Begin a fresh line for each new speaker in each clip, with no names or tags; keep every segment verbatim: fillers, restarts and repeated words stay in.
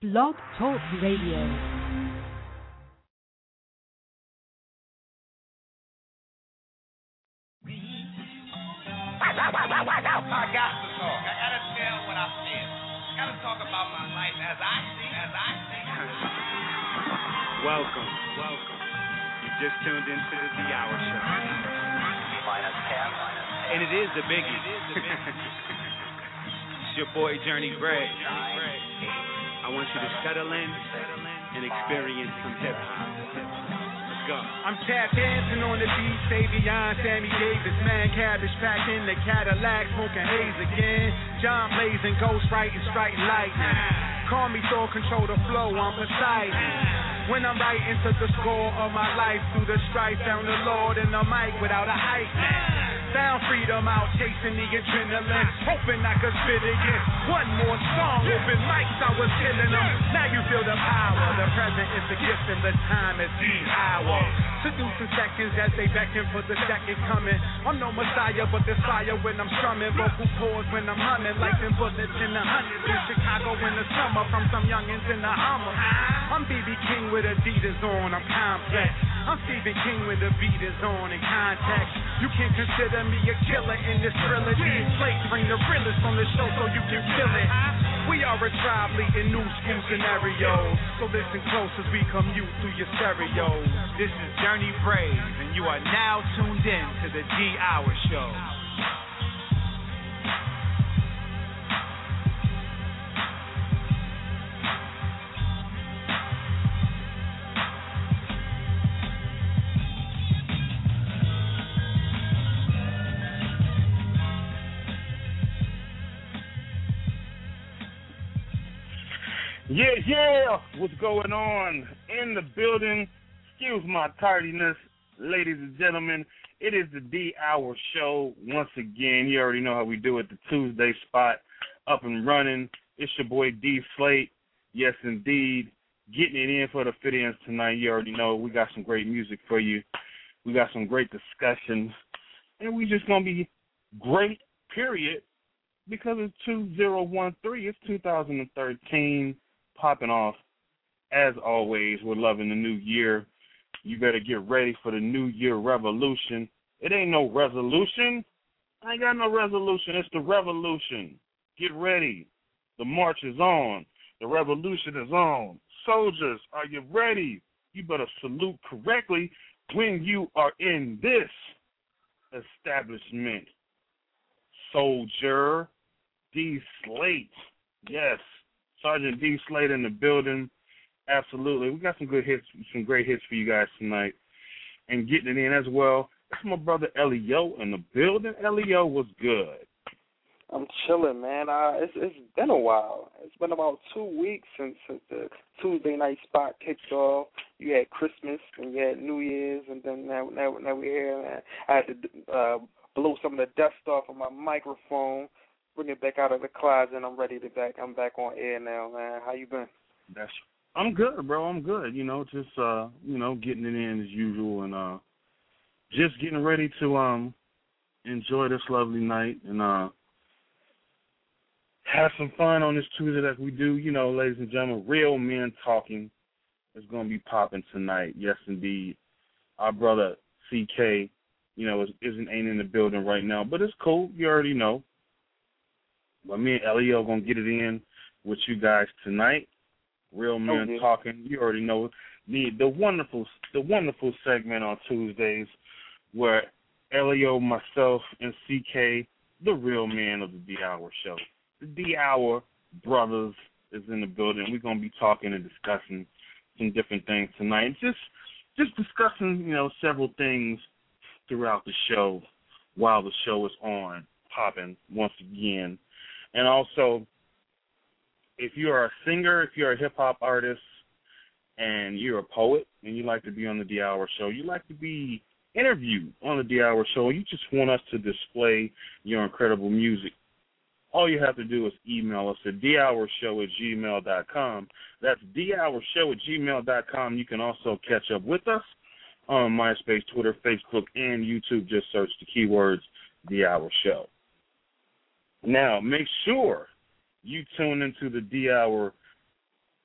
Blog Talk Radio.
I got to talk. I gotta tell what I feel. I gotta talk about my life as I see, as I see.
Welcome, welcome. You just tuned into the D Hour Show.
Minus ten, minus ten.
And it is the biggie. It is the biggie. It's your boy Journey Gray. I want you to settle in and experience some hip hop. Let's go.
I'm tap dancing on the beat, Savion, Sammy Davis, man, cabbage packed in the Cadillac, smoking haze again. John blazing, ghost writing, striking lightning. Call me Thor, control the flow, I'm Poseidon. When I'm writing to the score of my life, through the strife, found the Lord in the mic without a hype man. Found freedom out chasing the adrenaline, hoping I could spit again. One more song, open mics, I was killing them. Now you feel the power, the present is the gift and the time is the hour. Seducing seconds as they beckon for the second coming. I'm no messiah, but there's fire when I'm strumming. Vocal cords when I'm humming, like them bullets in the hundreds. In Chicago in the summer, from some youngins in the Hummer. I'm B B King with Adidas on, I'm complex. I'm Stephen King when the beat is on in context. You can consider me a killer in this trilogy. Slate bring the realest on the show so you can feel it. We are a tribe leading new school scenarios. So listen close as we commute through your stereos.
This is Journey Brave, and you are now tuned in to the D Hour Show.
Yeah, yeah, what's going on in the building? Excuse my tardiness, ladies and gentlemen. It is the D Hour Show once again. You already know how we do it, the Tuesday spot, up and running. It's your boy D Slate. Yes, indeed. Getting it in for the fit-ins tonight. You already know we got some great music for you. We got some great discussions. And we just going to be great, period, because it's two thousand thirteen. It's two thousand thirteen. Popping off. As always, we're loving the new year. You better get ready for the new year revolution. It ain't no resolution. I ain't got no resolution. It's the revolution. Get ready. The march is on. The revolution is on. Soldiers, are you ready? You better salute correctly when you are in this establishment. Soldier D Slate. Yes. Sergeant D Slate in the building. Absolutely. We got some good hits, some great hits for you guys tonight. And getting it in as well. That's my brother Elio in the building. Elio, was good?
I'm chilling, man. Uh, it's it's been a while. It's been about two weeks since, since the Tuesday night spot kicked off. You had Christmas and you had New Year's, and then now now, now we're here. Man. I had to uh, blow some of the dust off of my microphone. Bring it back out of the closet, and I'm ready to back. I'm back on air now, man. How you been?
That's. I'm good, bro. I'm good. You know, just uh, you know, getting it in as usual, and uh, just getting ready to um, enjoy this lovely night and uh, have some fun on this Tuesday that we do. You know, ladies and gentlemen, Real Men Talking is going to be popping tonight. Yes, indeed. Our brother C K, you know, is, isn't ain't in the building right now, but it's cool. You already know. But me and Elio gonna get it in with you guys tonight. Real Men
okay.
Talking. You already know the the wonderful the wonderful segment on Tuesdays where Elio, myself, and C K, the real man of the D Hour Show, the D Hour brothers, is in the building. We're gonna be talking and discussing some different things tonight. Just just discussing, you know, several things throughout the show while the show is on, popping once again. And also, if you are a singer, if you're a hip-hop artist, and you're a poet, and you like to be on the D Hour Show, you like to be interviewed on the D Hour Show, you just want us to display your incredible music, all you have to do is email us at d hour show at gmail dot com. That's d hour show at gmail dot com. You can also catch up with us on MySpace, Twitter, Facebook, and YouTube. Just search the keywords D Hour Show. Now, make sure you tune into the D Hour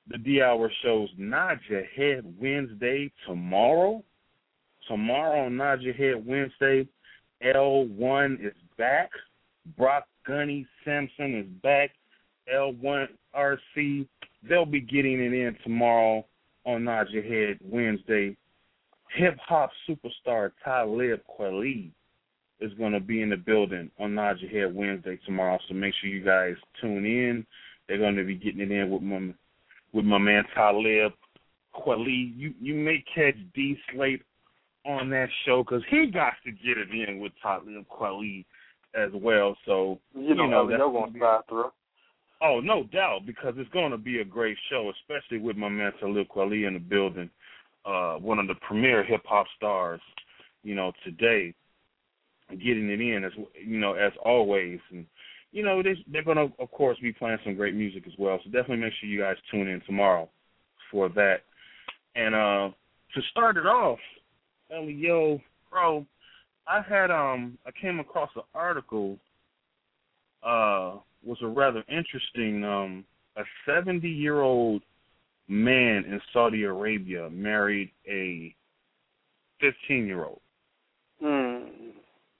the D-Hour show's Nod Your Head Wednesday tomorrow. Tomorrow on Nod Your Head Wednesday, L one is back. Brock Gunny Simpson is back. L one R C, they'll be getting it in tomorrow on Nod Your Head Wednesday. Hip-hop superstar Talib Kweli is going to be in the building on Nod Your Head Wednesday tomorrow, so make sure you guys tune in. They're going to be getting it in with my, with my man Talib Kweli. You, you may catch D Slate on that show because he got to get it in with Talib Kweli as well. So,
you know,
you know
that's going to slide through.
Oh, no doubt, because it's going to be a great show, especially with my man Talib Kweli in the building, uh, one of the premier hip-hop stars, you know, today, getting it in, as you know, as always. And, you know, they, they're going to, of course, be playing some great music as well, so definitely make sure you guys tune in tomorrow for that. And uh, to start it off, Elio, bro, I had, um, I came across an article, uh, was a rather interesting, um, a seventy-year-old man in Saudi Arabia married a fifteen-year-old.
Hmm.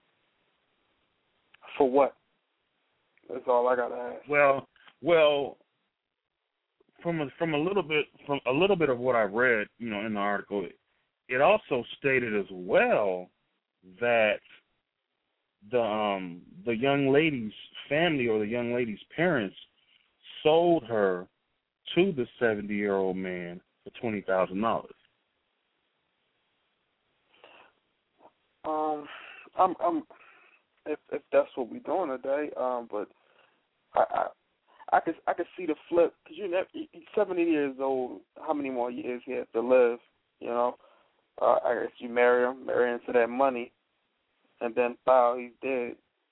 For what? That's all I got to ask.
Well, well, from a, from a little bit from a little bit of what I read, you know, in the article, it, it also stated as well that the um the young lady's family or the young lady's parents sold her to the seventy-year-old man for twenty thousand dollars.
Um, I'm, I'm, if if that's what we're doing today, um, but I, I, I could, I could see the flip because you never, he's seventy years old. How many more years he has to live? You know, uh, I guess you marry him, marry into that money, and then wow, he's dead.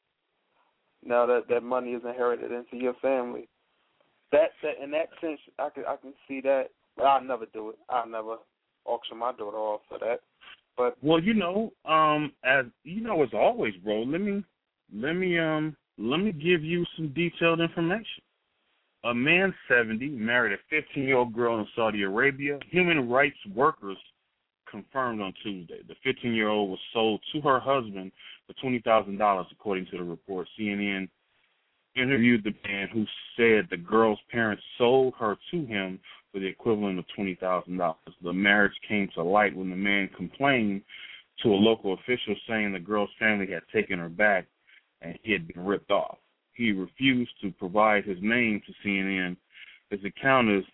Now that that money is inherited into your family. That, that in that sense, I can I can see that, but I'll never do it. I'll never auction my daughter off for that. But
well, you know, um, as you know, as always, bro. Let me let me um let me give you some detailed information. A man seventy married a fifteen-year-old girl in Saudi Arabia. Human rights workers confirmed on Tuesday. The fifteen-year-old was sold to her husband for twenty thousand dollars, according to the report. C N N interviewed the man who said the girl's parents sold her to him for the equivalent of twenty thousand dollars. The marriage came to light when the man complained to a local official saying the girl's family had taken her back and he had been ripped off. He refused to provide his name to C N N. His account is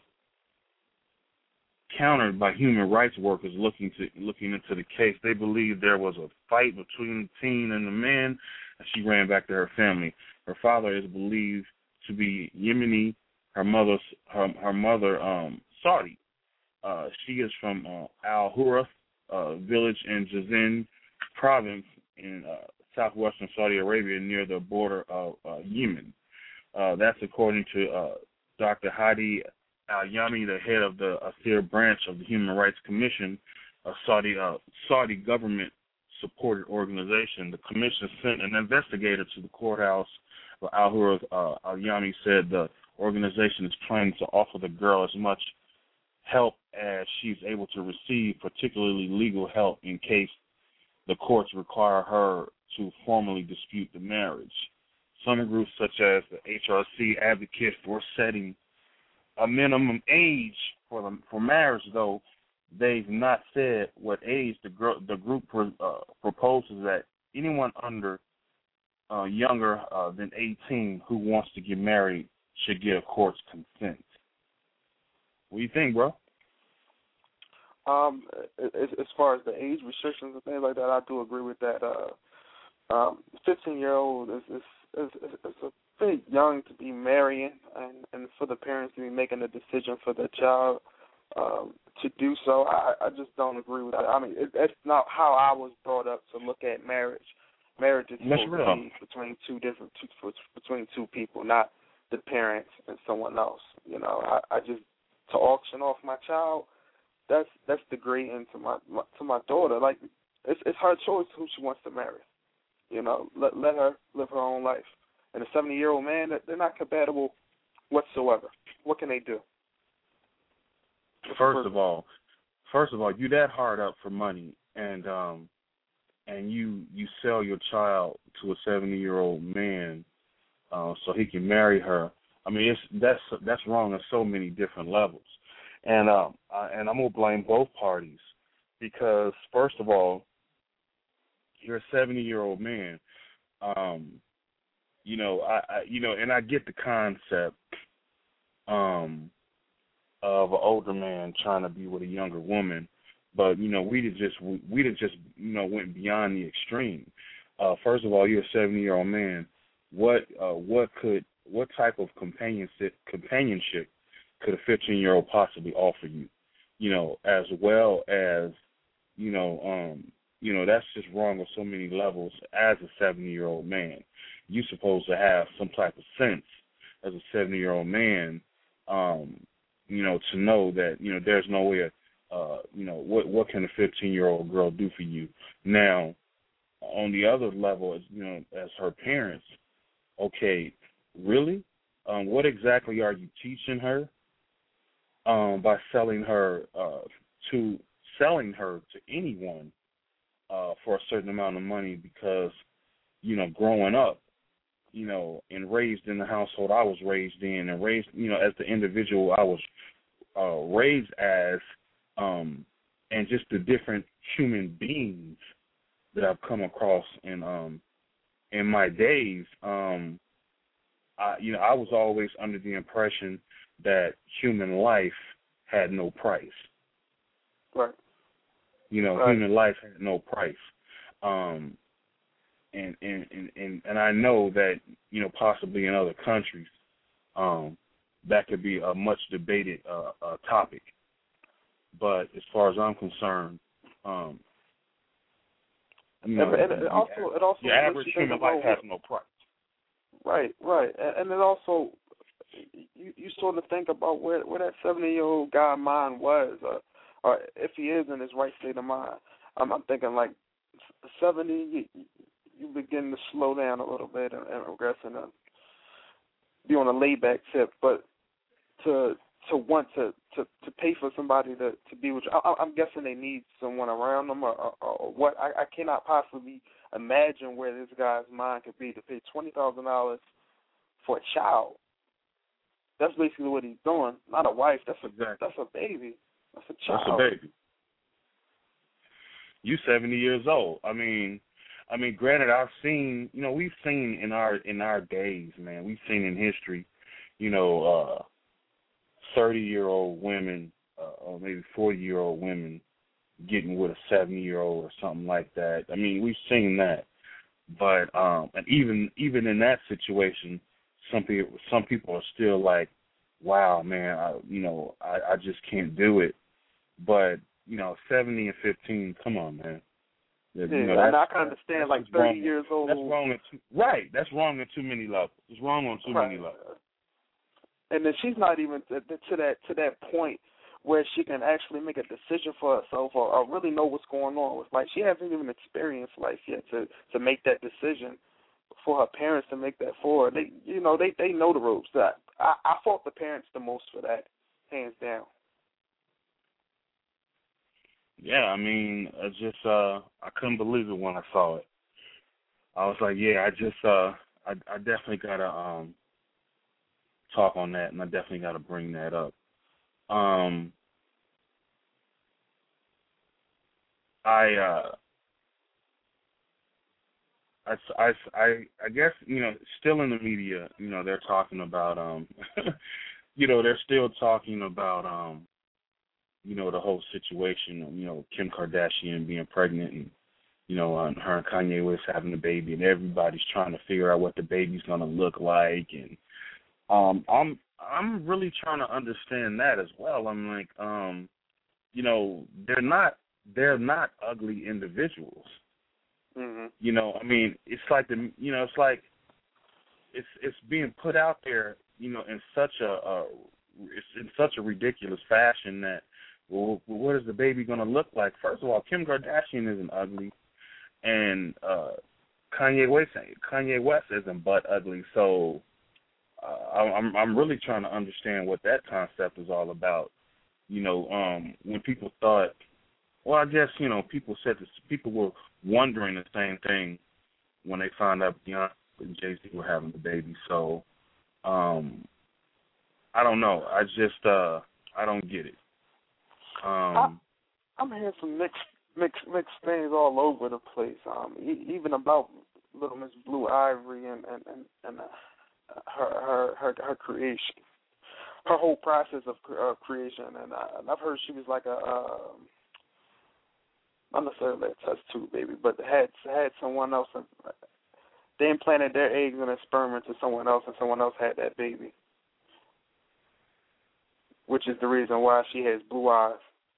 countered by human rights workers looking to looking into the case. They believe there was a fight between the teen and the man, and she ran back to her family. Her father is believed to be Yemeni. Her mother's her, her mother um, Saudi. Uh, she is from uh, Al Hurra uh, village in Jazan province in uh, southwestern Saudi Arabia, near the border of uh, Yemen. Uh, that's according to uh, Doctor Hadi Al-Yami, the head of the Asir branch of the Human Rights Commission, a Saudi uh, Saudi government-supported organization. The commission sent an investigator to the courthouse. Al Hurra uh, Al-Yami said the organization is planning to offer the girl as much help as she's able to receive, particularly legal help in case the courts require her to formally dispute the marriage. Some groups, such as the H R C, advocate for setting a minimum age for the, for marriage, though they've not said what age. The, gr- the group pro- uh, proposes that anyone under uh, younger uh, than eighteen who wants to get married should get a court's consent. What do you think, bro?
Um, as, as far as the age restrictions and things like that, I do agree with that. Uh, um, fifteen-year-old is, is, is, is a bit young to be marrying, and, and for the parents to be making a decision for their child um, to do so. I, I just don't agree with that. I mean, it, that's not how I was brought up to look at marriage. Marriage is supposed to be between two different, two, between two people, not the parents and someone else. You know, I, I just to auction off my child. That's that's degrading to my, my to my daughter. Like it's it's her choice who she wants to marry. You know, let let her live her own life. And a seventy year old man, they're not compatible whatsoever. What can they do?
first of all, first of all, you that hard up for money, and um, and you you sell your child to a seventy-year-old man, uh, so he can marry her. I mean, it's that's that's wrong on so many different levels, and um, I, and I'm gonna blame both parties because first of all, you're a seventy-year-old man. Um, you know, I, I you know, and I get the concept um, of an older man trying to be with a younger woman, but you know, we just we we just you know went beyond the extreme. Uh, first of all, you're a seventy-year-old man. What uh, what could what type of companionship companionship could a fifteen-year-old possibly offer you? You know, as well as you know, um, you know that's just wrong on so many levels. As a seventy-year-old man, you're supposed to have some type of sense as a seventy-year-old man, um, you know, to know that you know there's no way. Uh, you know, what what can a fifteen-year-old girl do for you? Now, on the other level, as you know, as her parents, okay, really, um, what exactly are you teaching her um, by selling her uh, to selling her to anyone uh, for a certain amount of money? Because you know, growing up, you know, and raised in the household I was raised in, and raised, you know, as the individual I was uh, raised as. Um, and just the different human beings that I've come across in um, in my days, um, I, you know, I was always under the impression that human life had no price.
Right.
You know,
right.
human life had no price. Um, and, and, and, and, and I know that, you know, possibly in other countries, um, that could be a much debated uh, uh, topic. But as far as I'm concerned, um, you know,
and, and it also,
the,
it also
your average human life has no price.
Right, right, and, and it also, you, you sort of think about where where that seventy-year-old guy mind was, or, or if he is in his right state of mind. Um, I'm thinking like seventy, you, you begin to slow down a little bit and, and regress and uh, be on a laid-back tip, but to to want to, to, to pay for somebody to, to be with you. I, I'm guessing they need someone around them or, or, or what. I, I cannot possibly imagine where this guy's mind could be to pay twenty thousand dollars for a child. That's basically what he's doing. Not a wife. That's a,
exactly.
that's a baby. That's a child.
That's a baby. You seventy years old. I mean, I mean, granted, I've seen, you know, we've seen in our in our days, man, we've seen in history, you know, uh, thirty-year-old women uh, or maybe forty-year-old women getting with a seventy-year-old or something like that. I mean, we've seen that. But um, and even even in that situation, some people some people are still like, wow, man, I, you know, I, I just can't do it. But, you know, seventy and fifteen, come on, man.
Yeah,
you know,
and I can understand, like, thirty
wrong.
years old.
That's wrong. At too, right. That's wrong on too many levels. It's wrong on too
right.
many levels.
And then she's not even to, to that to that point where she can actually make a decision for herself or, or really know what's going on with life. She hasn't even experienced life yet to, to make that decision for her parents to make that for her. They, you know, they, they know the ropes. That I, I fault the parents the most for that, hands down.
Yeah, I mean, I just uh, I couldn't believe it when I saw it. I was like, yeah, I just uh, I, I definitely gotta um. talk on that, and I definitely got to bring that up. Um, I, uh, I, I, I, I guess, you know, still in the media, you know, they're talking about, um, you know, they're still talking about, um, you know, the whole situation, you know, Kim Kardashian being pregnant and, you know, uh, her and Kanye West having a baby, and everybody's trying to figure out what the baby's going to look like, and um, I'm, I'm really trying to understand that as well. I'm like, um, you know, they're not they're not ugly individuals.
Mm-hmm.
You know, I mean, it's like the you know, it's like it's it's being put out there, you know, in such a, a it's in such a ridiculous fashion that, well, what is the baby going to look like? First of all, Kim Kardashian isn't ugly, and uh, Kanye West Kanye West isn't butt ugly. So. Uh, I'm I'm really trying to understand what that concept is all about, you know, um, when people thought, well, I guess, you know, people said this, people were wondering the same thing when they found out Beyonce and Jay-Z were having the baby. So, um, I don't know. I just, uh, I don't get it. Um,
I, I'm hearing some mixed, mixed, mixed things all over the place. Um, e- even about Little Miss Blue Ivory and and and, and uh, her, her her her creation, her whole process of uh, creation. And, uh, and I've heard she was like a, uh, not necessarily a test tube baby, but had had someone else. And they implanted their eggs and their sperm into someone else, and someone else had that baby, which is the reason why she has blue eyes.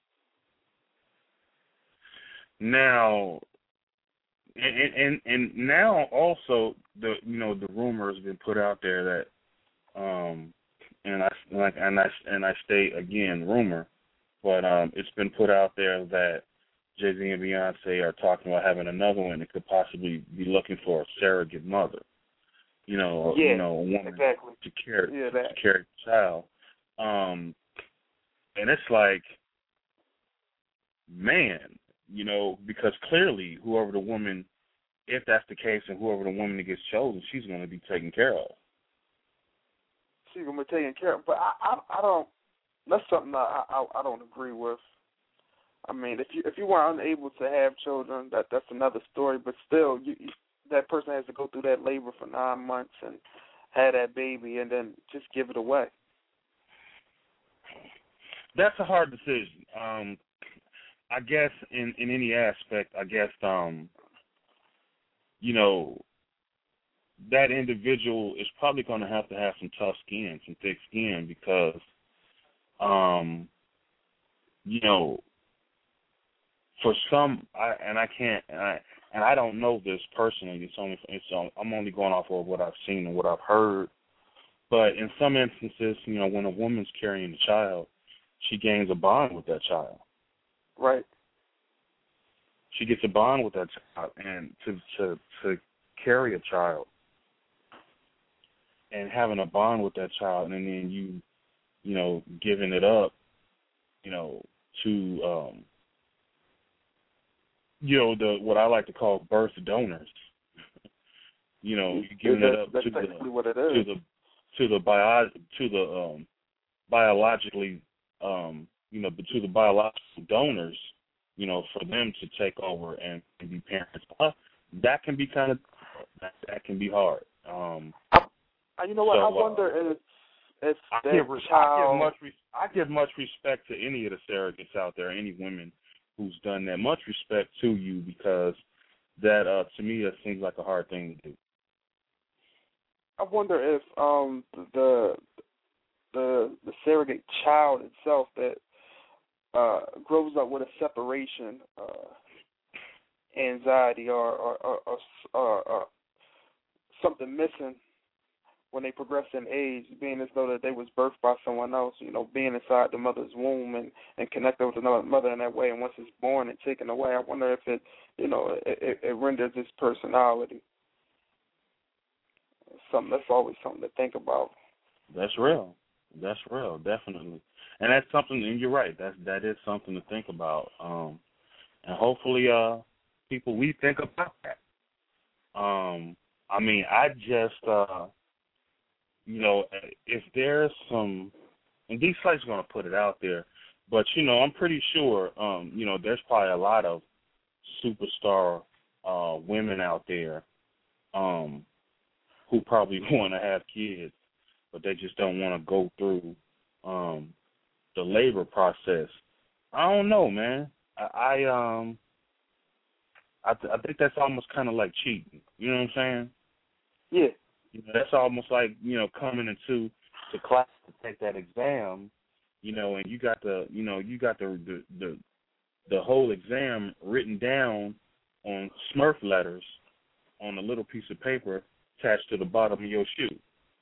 Now, and, and and now also the you know the rumor has been put out there that, um, and I like and I and I state again rumor, but um, it's been put out there that Jay-Z and Beyonce are talking about having another one that could possibly be looking for a surrogate mother. You know,
yeah,
you know, a woman
exactly.
to carry
yeah,
to carry the child. Um, and it's like, man, you know, because clearly whoever the woman, if that's the case, and whoever the woman that gets chosen, she's going to be taken care of.
She's going to be taken care of. But I, I, I don't, that's something I, I, I don't agree with. I mean, if you if you were unable to have children, that that's another story. But still, you, that person has to go through that labor for nine months and have that baby and then just give it away.
That's a hard decision. Um, I guess in, in any aspect, I guess, um, you know, that individual is probably going to have to have some tough skin, some thick skin, because, um, you know, for some, I, and I can't, and I, and I don't know this personally. It's only, it's only, I'm only going off of what I've seen and what I've heard. But in some instances, you know, when a woman's carrying a child, she gains a bond with that child.
Right.
She gets a bond with that child, and to to to carry a child and having a bond with that child, and then you, you know, giving it up, you know, to um, you know, the what I like to call birth donors. You know, you're giving
that's,
it up
that's
to
technically
the
what it
to
is.
the to the bio to the um, biologically um, you know, to the biological donors, you know, for them to take over and, and be parents. Uh, that can be kind of that, that can be hard. Um,
I, you know what?
so,
I wonder
uh,
if if
I
that
give,
child.
I give much res- I give much respect to any of the surrogates out there, any women who's done that. Much respect to you, because that uh, to me that seems like a hard thing to do.
I wonder if um the the the surrogate child itself that uh, grows up with a separation uh, anxiety or or, or, or, or or something missing when they progress in age, being as though that they was birthed by someone else, you know, being inside the mother's womb and, and connected with another mother in that way, and once it's born and taken away, I wonder if it, you know, it, it, it renders its personality. Something that's always something to think about.
That's real. That's real, definitely. And that's something, and you're right, that that is something to think about. Um, and hopefully uh, people, we think about that. Um, I mean, I just, uh, you know, if there's some, and these sites are going to put it out there, but, you know, I'm pretty sure, um, you know, there's probably a lot of superstar uh, women out there um, who probably want to have kids, but they just don't want to go through um, the labor process. I don't know, man. I, I um, I, th- I think that's almost kind of like cheating. You know what I'm saying?
Yeah.
You know, that's almost like, you know, coming into the class to take that exam, you know, and you got the, you know, you got the the the, the whole exam written down on Smurf letters on a little piece of paper attached to the bottom of your shoe.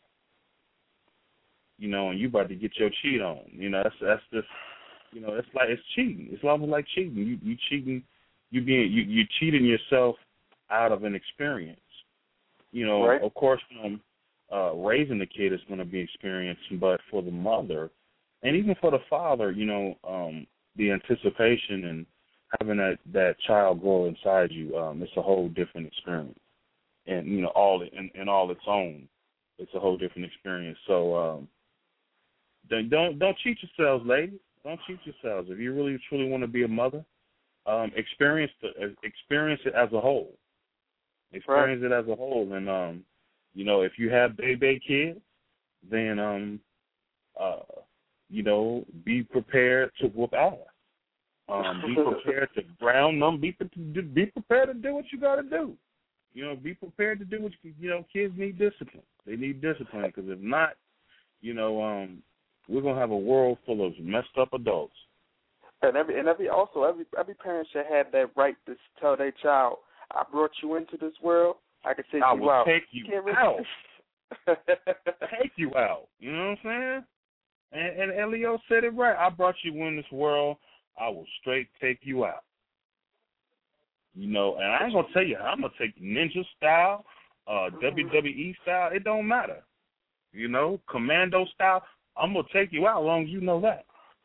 You know, and you about to get your cheat on. You know, that's that's just, you know, it's like it's cheating. It's almost like cheating. You you cheating. You being you you cheating yourself out of an experience. You know,
right.
Of course, um, uh, raising the kid is going to be experienced, but for the mother, and even for the father, you know, um, the anticipation and having that, that child grow inside you, um, it's a whole different experience. And, you know, all in, in all its own, it's a whole different experience. So um, don't, don't don't cheat yourselves, ladies. Don't cheat yourselves. If you really truly want to be a mother, um, experience the, experience it as a whole. Experience right. it as a whole. And, um, you know, if you have baby kids, then, um, uh, you know, be prepared to whoop ass. Um, be prepared to ground them. Be, be prepared to do what you got to do. You know, be prepared to do what you, you know, kids need discipline. They need discipline because if not, you know, um, we're going to have a world full of messed up adults.
And every and every also every every parent should have that right to tell their child, I brought you into this world, I can take
I
you
will
out.
take you
really
out. Take you out. You know what I'm saying? And, and Elio said it right. I brought you in this world, I will straight take you out. You know, and I ain't going to tell you how I'm going to take ninja style, uh, W W E style. It don't matter. You know, commando style. I'm going to take you out as long as you know that.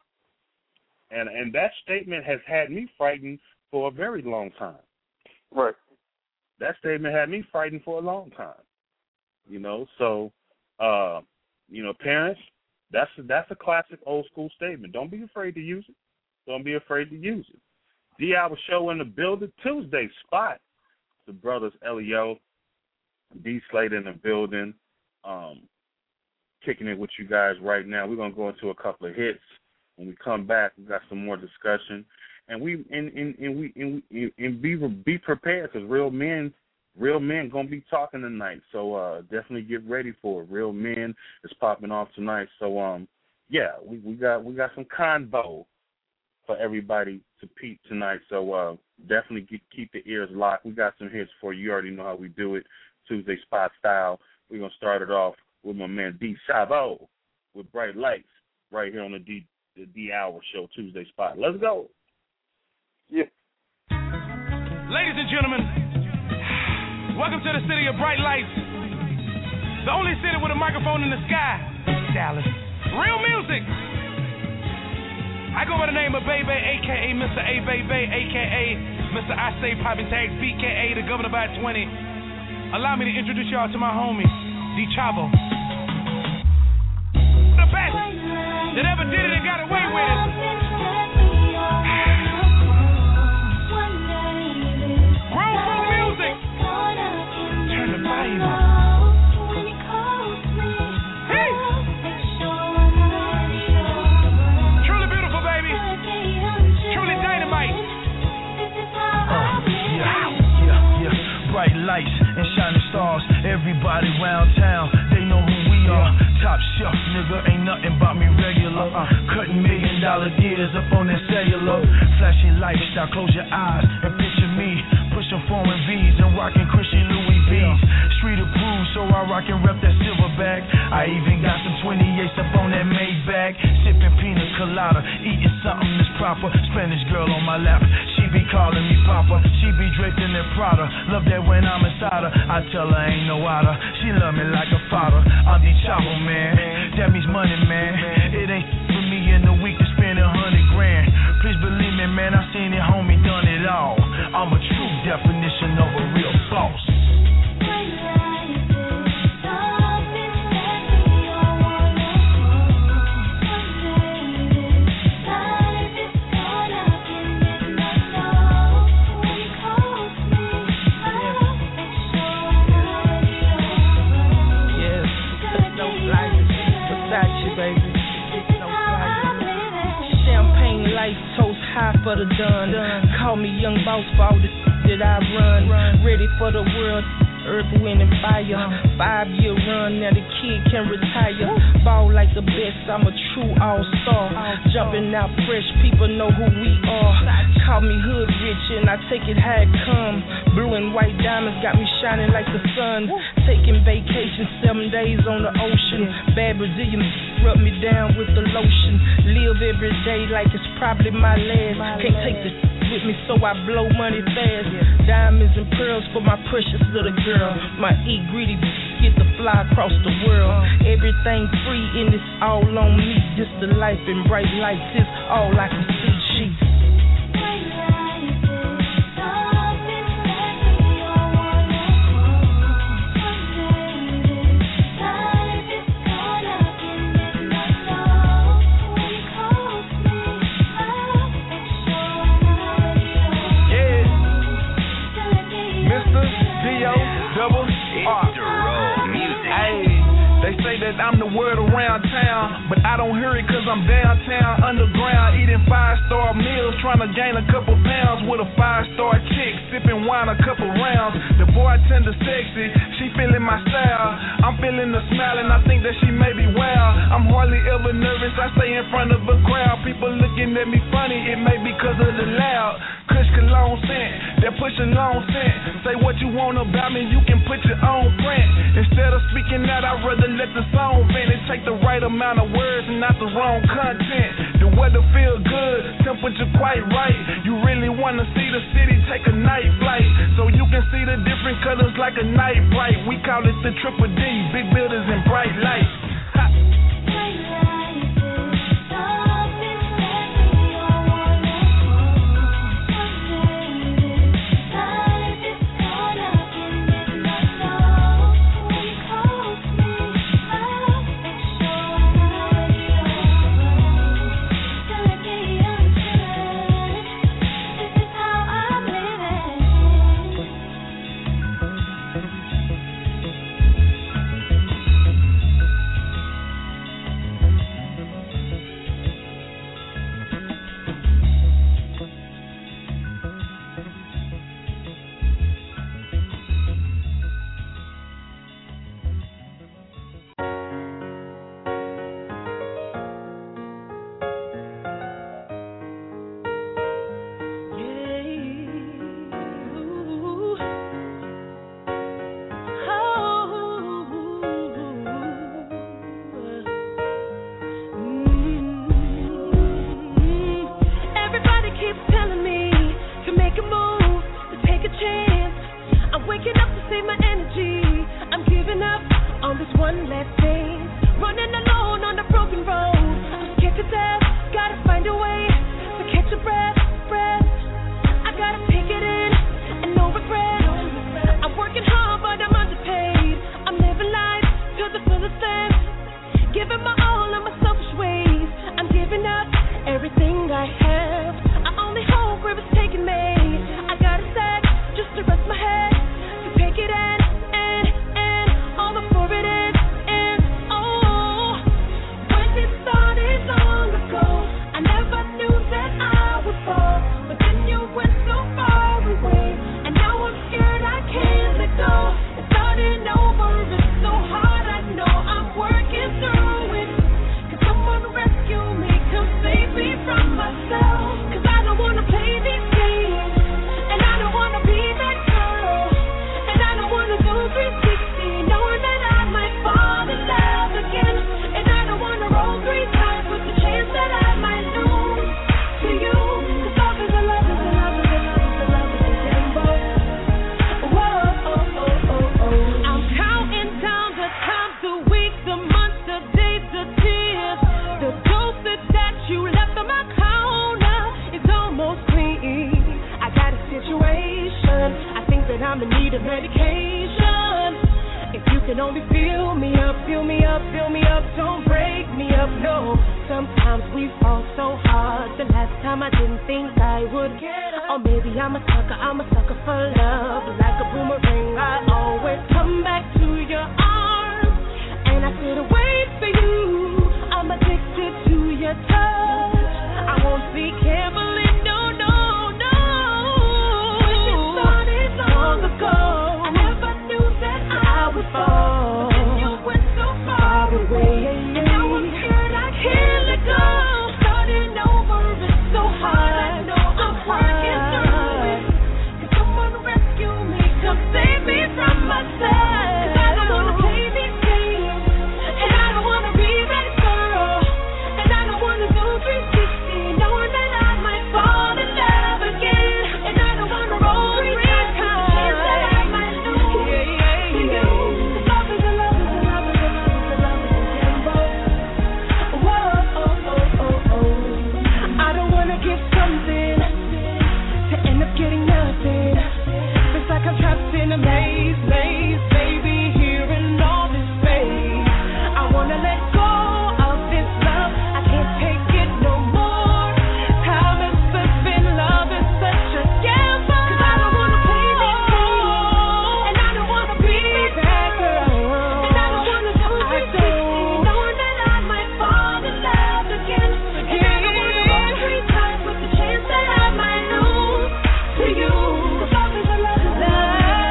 And and that statement has had me frightened for a very long time.
Right.
That statement had me frightened for a long time. You know, so, uh, you know, parents, that's a, that's a classic old school statement. Don't be afraid to use it. Don't be afraid to use it. D-Hour Show in the building, Tuesday spot. The brothers Elio, D Slate in the building, um, kicking it with you guys right now. We're gonna go into a couple of hits. When we come back, we got some more discussion, and we and, and, and we and, we, and be be prepared because real men, real men gonna be talking tonight. So uh, definitely get ready for it. Real Men is popping off tonight. So um, yeah, we, we got we got some convo for everybody to peep tonight. So uh, definitely get, keep the ears locked. We got some hits for you. You already know how we do it, Tuesday spot style. We're gonna start it off with my man D Sabo with Bright Lights right here on the D. The D-Hour Show Tuesday spot. Let's go.
Yeah.
Ladies and gentlemen, welcome to the city of bright lights. The only city with a microphone in the sky, Dallas. Real music. I go by the name of Bebe, a k a. Mister A. Bebe, a k a. Mister I Say Poppin' Tags, B K A, the governor by twenty. Allow me to introduce y'all to my homie, D Chavo. The best that ever did it and got away with it. Grown folk music. Turn the volume up. Hey. Truly beautiful, baby. Truly dynamite.
Uh, yeah, yeah, yeah. Bright lights and shining stars. Everybody round town, they know who we are. Top shelf, nigga, ain't nothing about me regular. Uh, cutting million dollar deals up on that cellular. Flashing lifestyle, close your eyes and picture me. Pushing foreign V's and rocking Christian Louis V's. Street approved, so I rock and rep that silverback. I even got some twenty-eights up on that Maybach. Sipping pina colada, eating something that's proper. Spanish girl on my lap, she be calling me Papa. She be draped in that Prada. Love that when I'm inside her. I tell her ain't no otter. She love me like a father. I'm the Chavo, man. That means money, man. It ain't for me in the week to spend a hundred grand. Please believe me, man. I seen it, homie, done it all. I'm a true definition of a real boss.
High for the done. Call me young boss for all the that I run. Ready for the world, earth, wind, and fire. Five year run, now the kid can retire. Ball like the best, I'm a true all-star. Jumping out fresh, people know who we are. Call me hood rich and I take it how it come. Blue and white diamonds got me shining like the sun. Taking vacation seven days on the ocean. Bad Brazilian rub me down with the lotion. Live every day like it's probably my last. Can't take the with me, so I blow money fast. Diamonds and pearls for my precious little girl. My eat greedy get to fly across the world. Everything free and it's all on me. Just the life and bright lights, it's all I can see. Sheets.
I'm the word around town, but I don't hear it cause I'm downtown, underground, eating five-star meals, trying to gain a couple pounds with a five-star chick, sipping wine a couple rounds. The bartender sexy, she feeling my style, I'm feeling the smile and I think that she may be wild. I'm hardly ever nervous, I stay in front of a crowd, people looking at me funny, it may be cause of the loud. Kush cologne scent, that push alone scent. Say what you want about me, you can put your own print. Instead of speaking out, I'd rather let the song vent. It take the right amount of words and not the wrong content. The weather feel good, temperature quite right. You really wanna see the city, take a night flight, so you can see the different colors like a night bright. We call it the Triple D, big buildings and bright lights. Ha.
Street.
wanna give something to end up getting nothing. It's like I'm trapped in a maze, maze, baby, here in all this space. I wanna let go of this love. I can't take it no more. Time is slipping, love is such a gamble. 'Cause I don't wanna play this game, and I don't wanna be that girl, and I don't wanna do this thing, knowing that I might fall in love again. And I don't wanna roll three times with the chance that I might lose to you. 'Cause love is a love is love.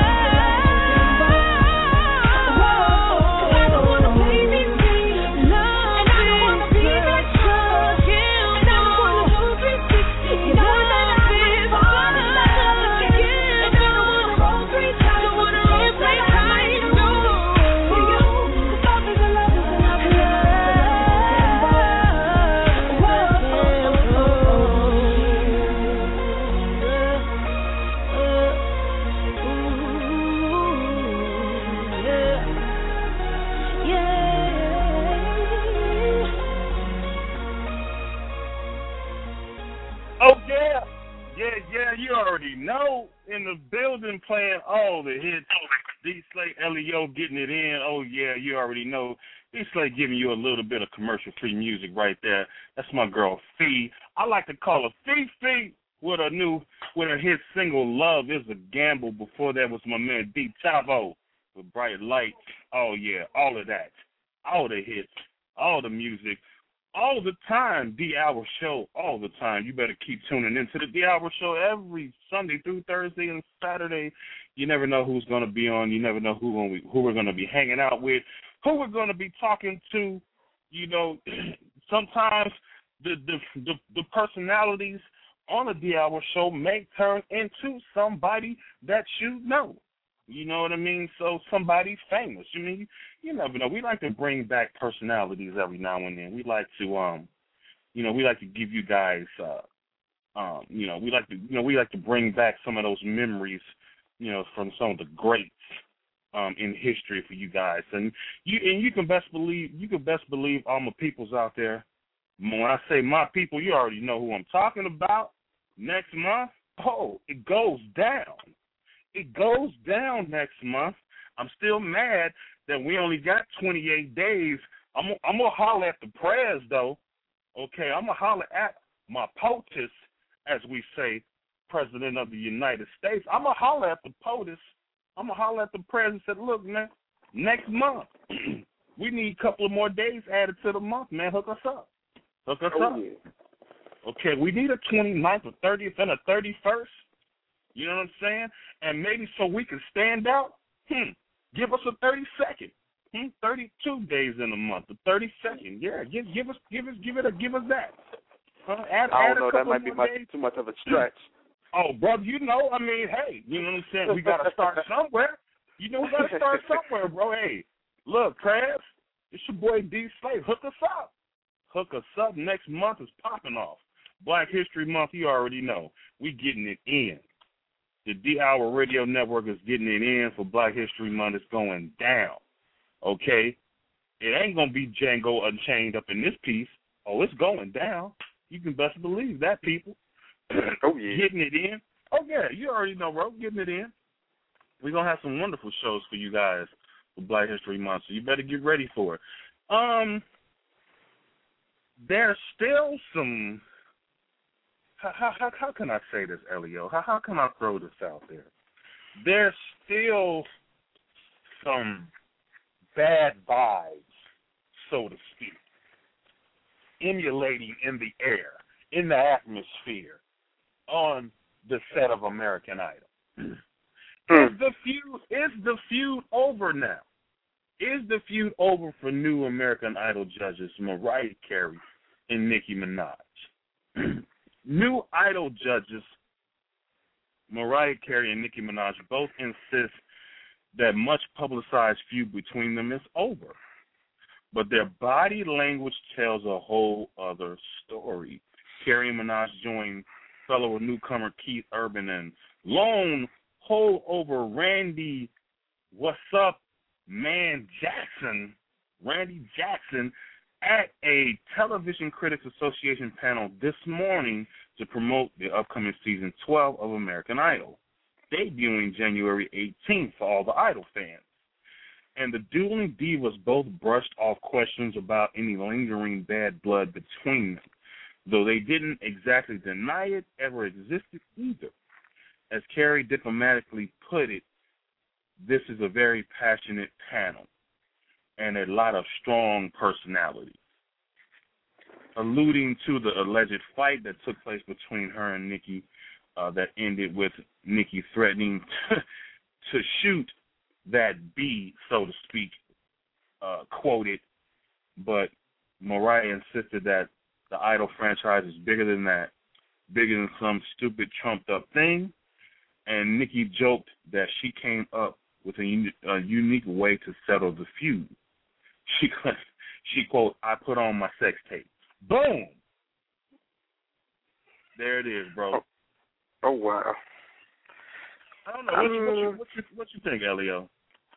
Oh, yeah. Yeah, yeah, you already know. In the building playing all the hits. D Slate, L E O getting it in. Oh, yeah, you already know. D Slate giving you a little bit of commercial-free music right there. That's my girl, Fee. I like to call her Fee Fee with a new, with a hit single, Love is a Gamble. Before that was my man, D Chavo with Bright Lights. Oh, yeah, all of that. All the hits, all the music. All the time, D-Hour Show, all the time. You better keep tuning into the D-Hour Show every Sunday through Thursday and Saturday. You never know who's going to be on. You never know who gonna be, who we're going to be hanging out with, who we're going to be talking to. You know, sometimes the, the the the personalities on the D-Hour Show may turn into somebody that you know. You know what I mean? So somebody famous. You mean you never know. We like to bring back personalities every now and then. We like to um, you know, we like to give you guys uh, um, you know, we like to you know we like to bring back some of those memories, you know, from some of the greats um in history for you guys. And you and you can best believe you can best believe all my peoples out there. When I say my people, you already know who I'm talking about. Next month, oh, it goes down. It goes down next month. I'm still mad that we only got twenty-eight days. I'm, I'm going to holler at the prayers, though. Okay, I'm going to holler at my POTUS, as we say, President of the United States. I'm going to holler at the POTUS. I'm going to holler at the prayers and say, look, man, next month, we need a couple of more days added to the month, man. Hook us up. Hook us
oh,
up.
Yeah.
Okay, we need a twenty-ninth, a thirtieth, and a thirty-first. You know what I'm saying? And maybe so we can stand out, hmm, give us a thirty-second, hmm, thirty-two days in a month, a thirty-second. Yeah, give, give us, give us, give it, a, give us that. Uh, add,
I
add
don't know. That might be much,
days.
too much of a stretch.
Oh, brother, you know, I mean, hey, you know what I'm saying? We got to start somewhere. You know, we got to start somewhere, bro. Hey, look, Krabs, it's your boy D Slate. Hook us up. Hook us up. Next month is popping off. Black History Month, you already know. We getting it in. The D-Hour Radio Network is getting it in for Black History Month. It's going down, okay? It ain't going to be Django Unchained up in this piece. Oh, it's going down. You can best believe that, people.
Oh, yeah.
Getting it in. Oh, yeah, you already know, bro. Getting it in. We're going to have some wonderful shows for you guys for Black History Month, so you better get ready for it. Um, there's still some... How, how, how can I say this, Elio? How, how can I throw this out there? There's still some bad vibes, so to speak, emulating in the air, in the atmosphere, on the set of American Idol. Is the feud is the feud over now? Is the feud over for new American Idol judges Mariah Carey and Nicki Minaj? New Idol judges, Mariah Carey and Nicki Minaj, both insist that much publicized feud between them is over. But their body language tells a whole other story. Carey and Minaj joined fellow newcomer Keith Urban and lone holdover Randy, what's up, man, Jackson, Randy Jackson, at a Television Critics Association panel this morning to promote the upcoming season twelve of American Idol, debuting January eighteenth for all the Idol fans. And the dueling divas both brushed off questions about any lingering bad blood between them, though they didn't exactly deny it ever existed either. As Carrie diplomatically put it, this is a very passionate panel and a lot of strong personalities, alluding to the alleged fight that took place between her and Nikki uh, that ended with Nikki threatening to, to shoot that bee, so to speak, uh, quoted, but Mariah insisted that the Idol franchise is bigger than that, bigger than some stupid trumped-up thing, and Nikki joked that she came up with a, uni- a unique way to settle the feud. She, she quote, I put on my sex tape. Boom! There it is, bro.
Oh, oh wow.
I don't know. What, um, you, what, you, what, you, what you think, Elio?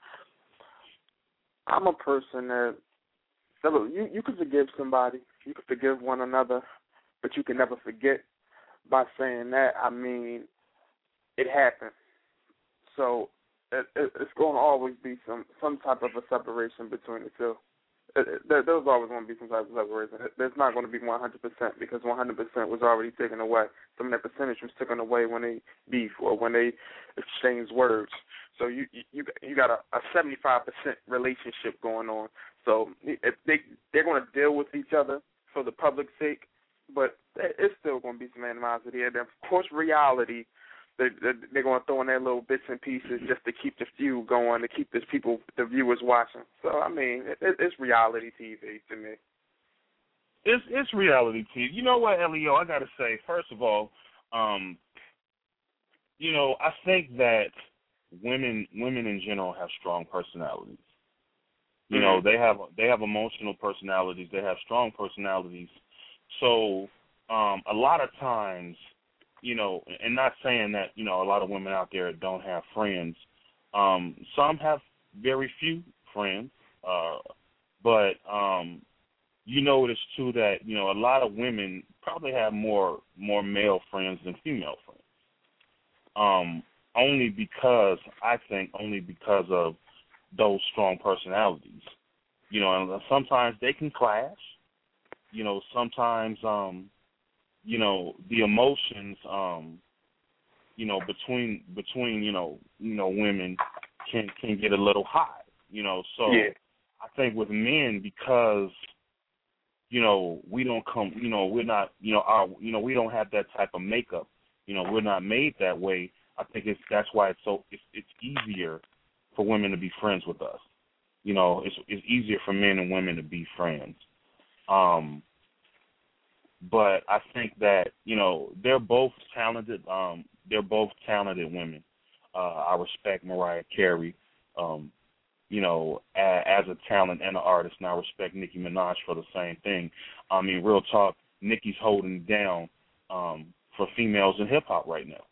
I'm a person that, so you, you can forgive somebody. You can forgive one another, but you can never forget. By saying that, I mean, it happened. So it, it, it's going to always be some, some type of a separation between the two. It, it, there, there's always going to be some type of separation. There's not going to be one hundred percent because one hundred percent was already taken away. Some of that percentage was taken away when they beef or when they exchange words. So you you you got a, a seventy-five percent relationship going on. So if they they're going to deal with each other for the public's sake, but it's still going to be some animosity. And of course, reality. They're, they're going to throw in their little bits and pieces just to keep the feud going, to keep the people, the viewers watching. So, I mean, it, it's reality T V to me.
It's it's reality T V. You know what, Elio, I got to say, first of all, um, you know, I think that women women in general have strong personalities. You mm-hmm. know, they have they have emotional personalities. They have strong personalities. So um, a lot of times, you know, and not saying that, you know, a lot of women out there don't have friends. Um, some have very few friends, uh, but um, you notice, too, that, you know, a lot of women probably have more more male friends than female friends, um, only because, I think, only because of those strong personalities. You know, and sometimes they can clash. You know, sometimes, um, you know, the emotions, um, you know, between between you know you know women can can get a little high. You know, so
yeah.
I think with men, because you know we don't come, you know, we're not, you know, our, you know, we don't have that type of makeup. You know, we're not made that way. I think it's that's why it's so it's it's easier for women to be friends with us. You know, it's it's easier for men and women to be friends. Um, but I think that, you know, they're both talented. Um, they're both talented women. Uh, I respect Mariah Carey, um, you know, as, as a talent and an artist, and I respect Nicki Minaj for the same thing. I mean, real talk, Nicki's holding it down um, for females in hip hop right now.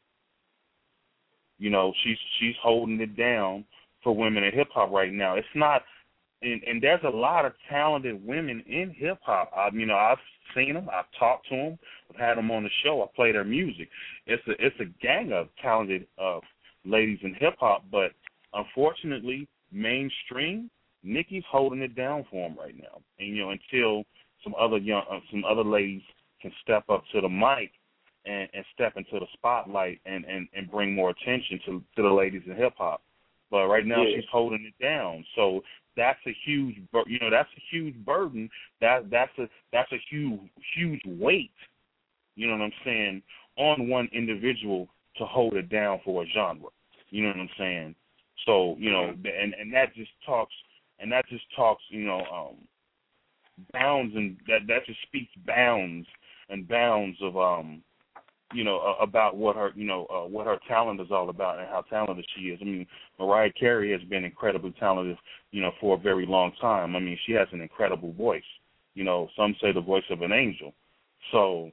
You know, she's she's holding it down for women in hip hop right now. It's not. And, and there's a lot of talented women in hip hop. I, you know, I've seen them. I've talked to them. I've had them on the show. I play their music. It's a it's a gang of talented uh, ladies in hip hop. But unfortunately, mainstream, Nicki's holding it down for them right now. And you know, until some other young, uh, some other ladies can step up to the mic and, and step into the spotlight and, and, and bring more attention to to the ladies in hip hop. But right now, yeah. she's holding it down. So that's a huge, you know, that's a huge burden. That that's a that's a huge huge weight. You know what I'm saying, on one individual to hold it down for a genre. You know what I'm saying. So you know, and and that just talks, and that just talks, you know, um, bounds, and that that just speaks bounds and bounds of um. you know, uh, about what her, you know, uh, what her talent is all about and how talented she is. I mean, Mariah Carey has been incredibly talented, you know, for a very long time. I mean, she has an incredible voice. You know, some say the voice of an angel. So,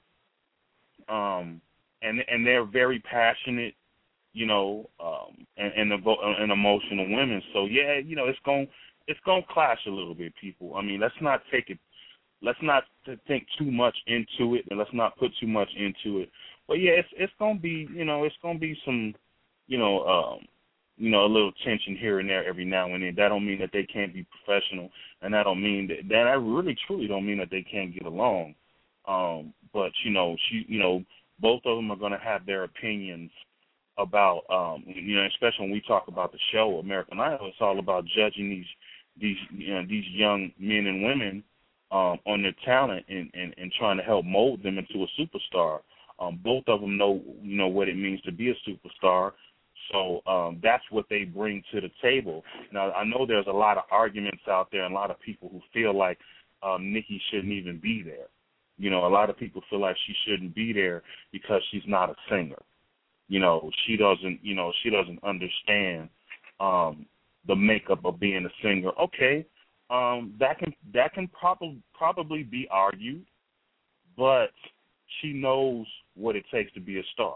um, and and they're very passionate, you know, um, and and, and emotional women. So yeah, you know, it's going it's going to clash a little bit, people. I mean, let's not take it let's not think too much into it, and let's not put too much into it. But yeah, it's it's gonna be, you know, it's gonna be some, you know, um, you know, a little tension here and there every now and then. That don't mean that they can't be professional, and that don't mean that that I really truly don't mean that they can't get along. Um, but you know, she, you know, both of them are gonna have their opinions about, um, you know, especially when we talk about the show American Idol. It's all about judging these these you know, these young men and women um, on their talent and, and, and trying to help mold them into a superstar. Um, both of them know, you know, what it means to be a superstar. So um, that's what they bring to the table. Now, I know there's a lot of arguments out there and a lot of people who feel like um, Nikki shouldn't even be there. You know, a lot of people feel like she shouldn't be there because she's not a singer. You know, she doesn't, you know, she doesn't understand um, the makeup of being a singer. Okay, um, that can that can probably probably be argued, but she knows what it takes to be a star.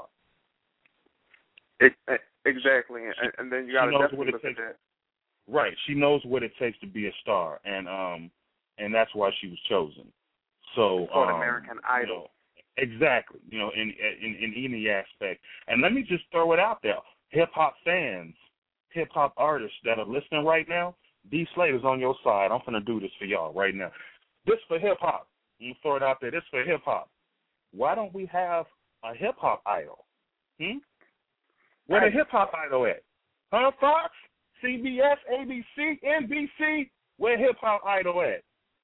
It, exactly, and, and then you got to definitely look
takes,
at that.
Right, she knows what it takes to be a star, and um, and that's why she was chosen. So
it's called
um,
American Idol.
You know, exactly, you know, in, in in any aspect. And let me just throw it out there: hip hop fans, hip hop artists that are listening right now, D Slate is on your side. I'm gonna do this for y'all right now. This for hip hop. I'm gonna throw it out there. This for hip hop. Why don't we have a hip hop idol? Hmm? Where the hip hop idol at? Huh? Fox, C B S, A B C, N B C. Where hip hop idol at?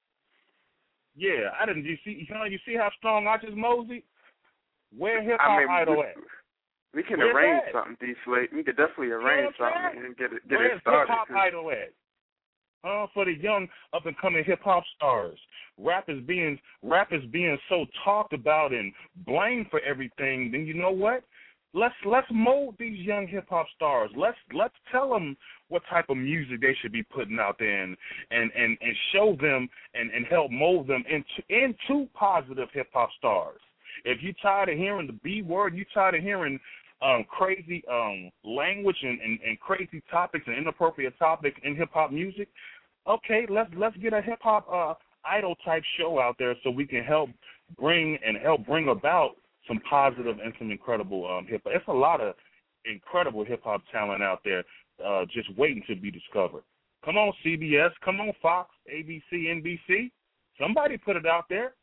Yeah, I didn't. You see, you know, you see how strong I just moseyed. Where hip hop I mean, idol
we,
at?
We can
Where's
arrange
that?
something, D Slate. We could definitely arrange
you know
something and get it get
Where's
it started.
Where's hip hop idol at? Uh, for the young up and coming hip hop stars, rap is being rap is being so talked about and blamed for everything. Then you know what? Let's let's mold these young hip hop stars. Let's let's tell them what type of music they should be putting out there, and and, and, and show them and, and help mold them into into positive hip hop stars. If you're tired of hearing the B word, you're tired of hearing um, crazy um, language and, and, and crazy topics and inappropriate topics in hip hop music, okay, let's let's get a hip hop uh, idol type show out there so we can help bring and help bring about some positive and some incredible um, hip hop. It's a lot of incredible hip hop talent out there uh, just waiting to be discovered. Come on, C B S. Come on, Fox, A B C, N B C. Somebody put it out there.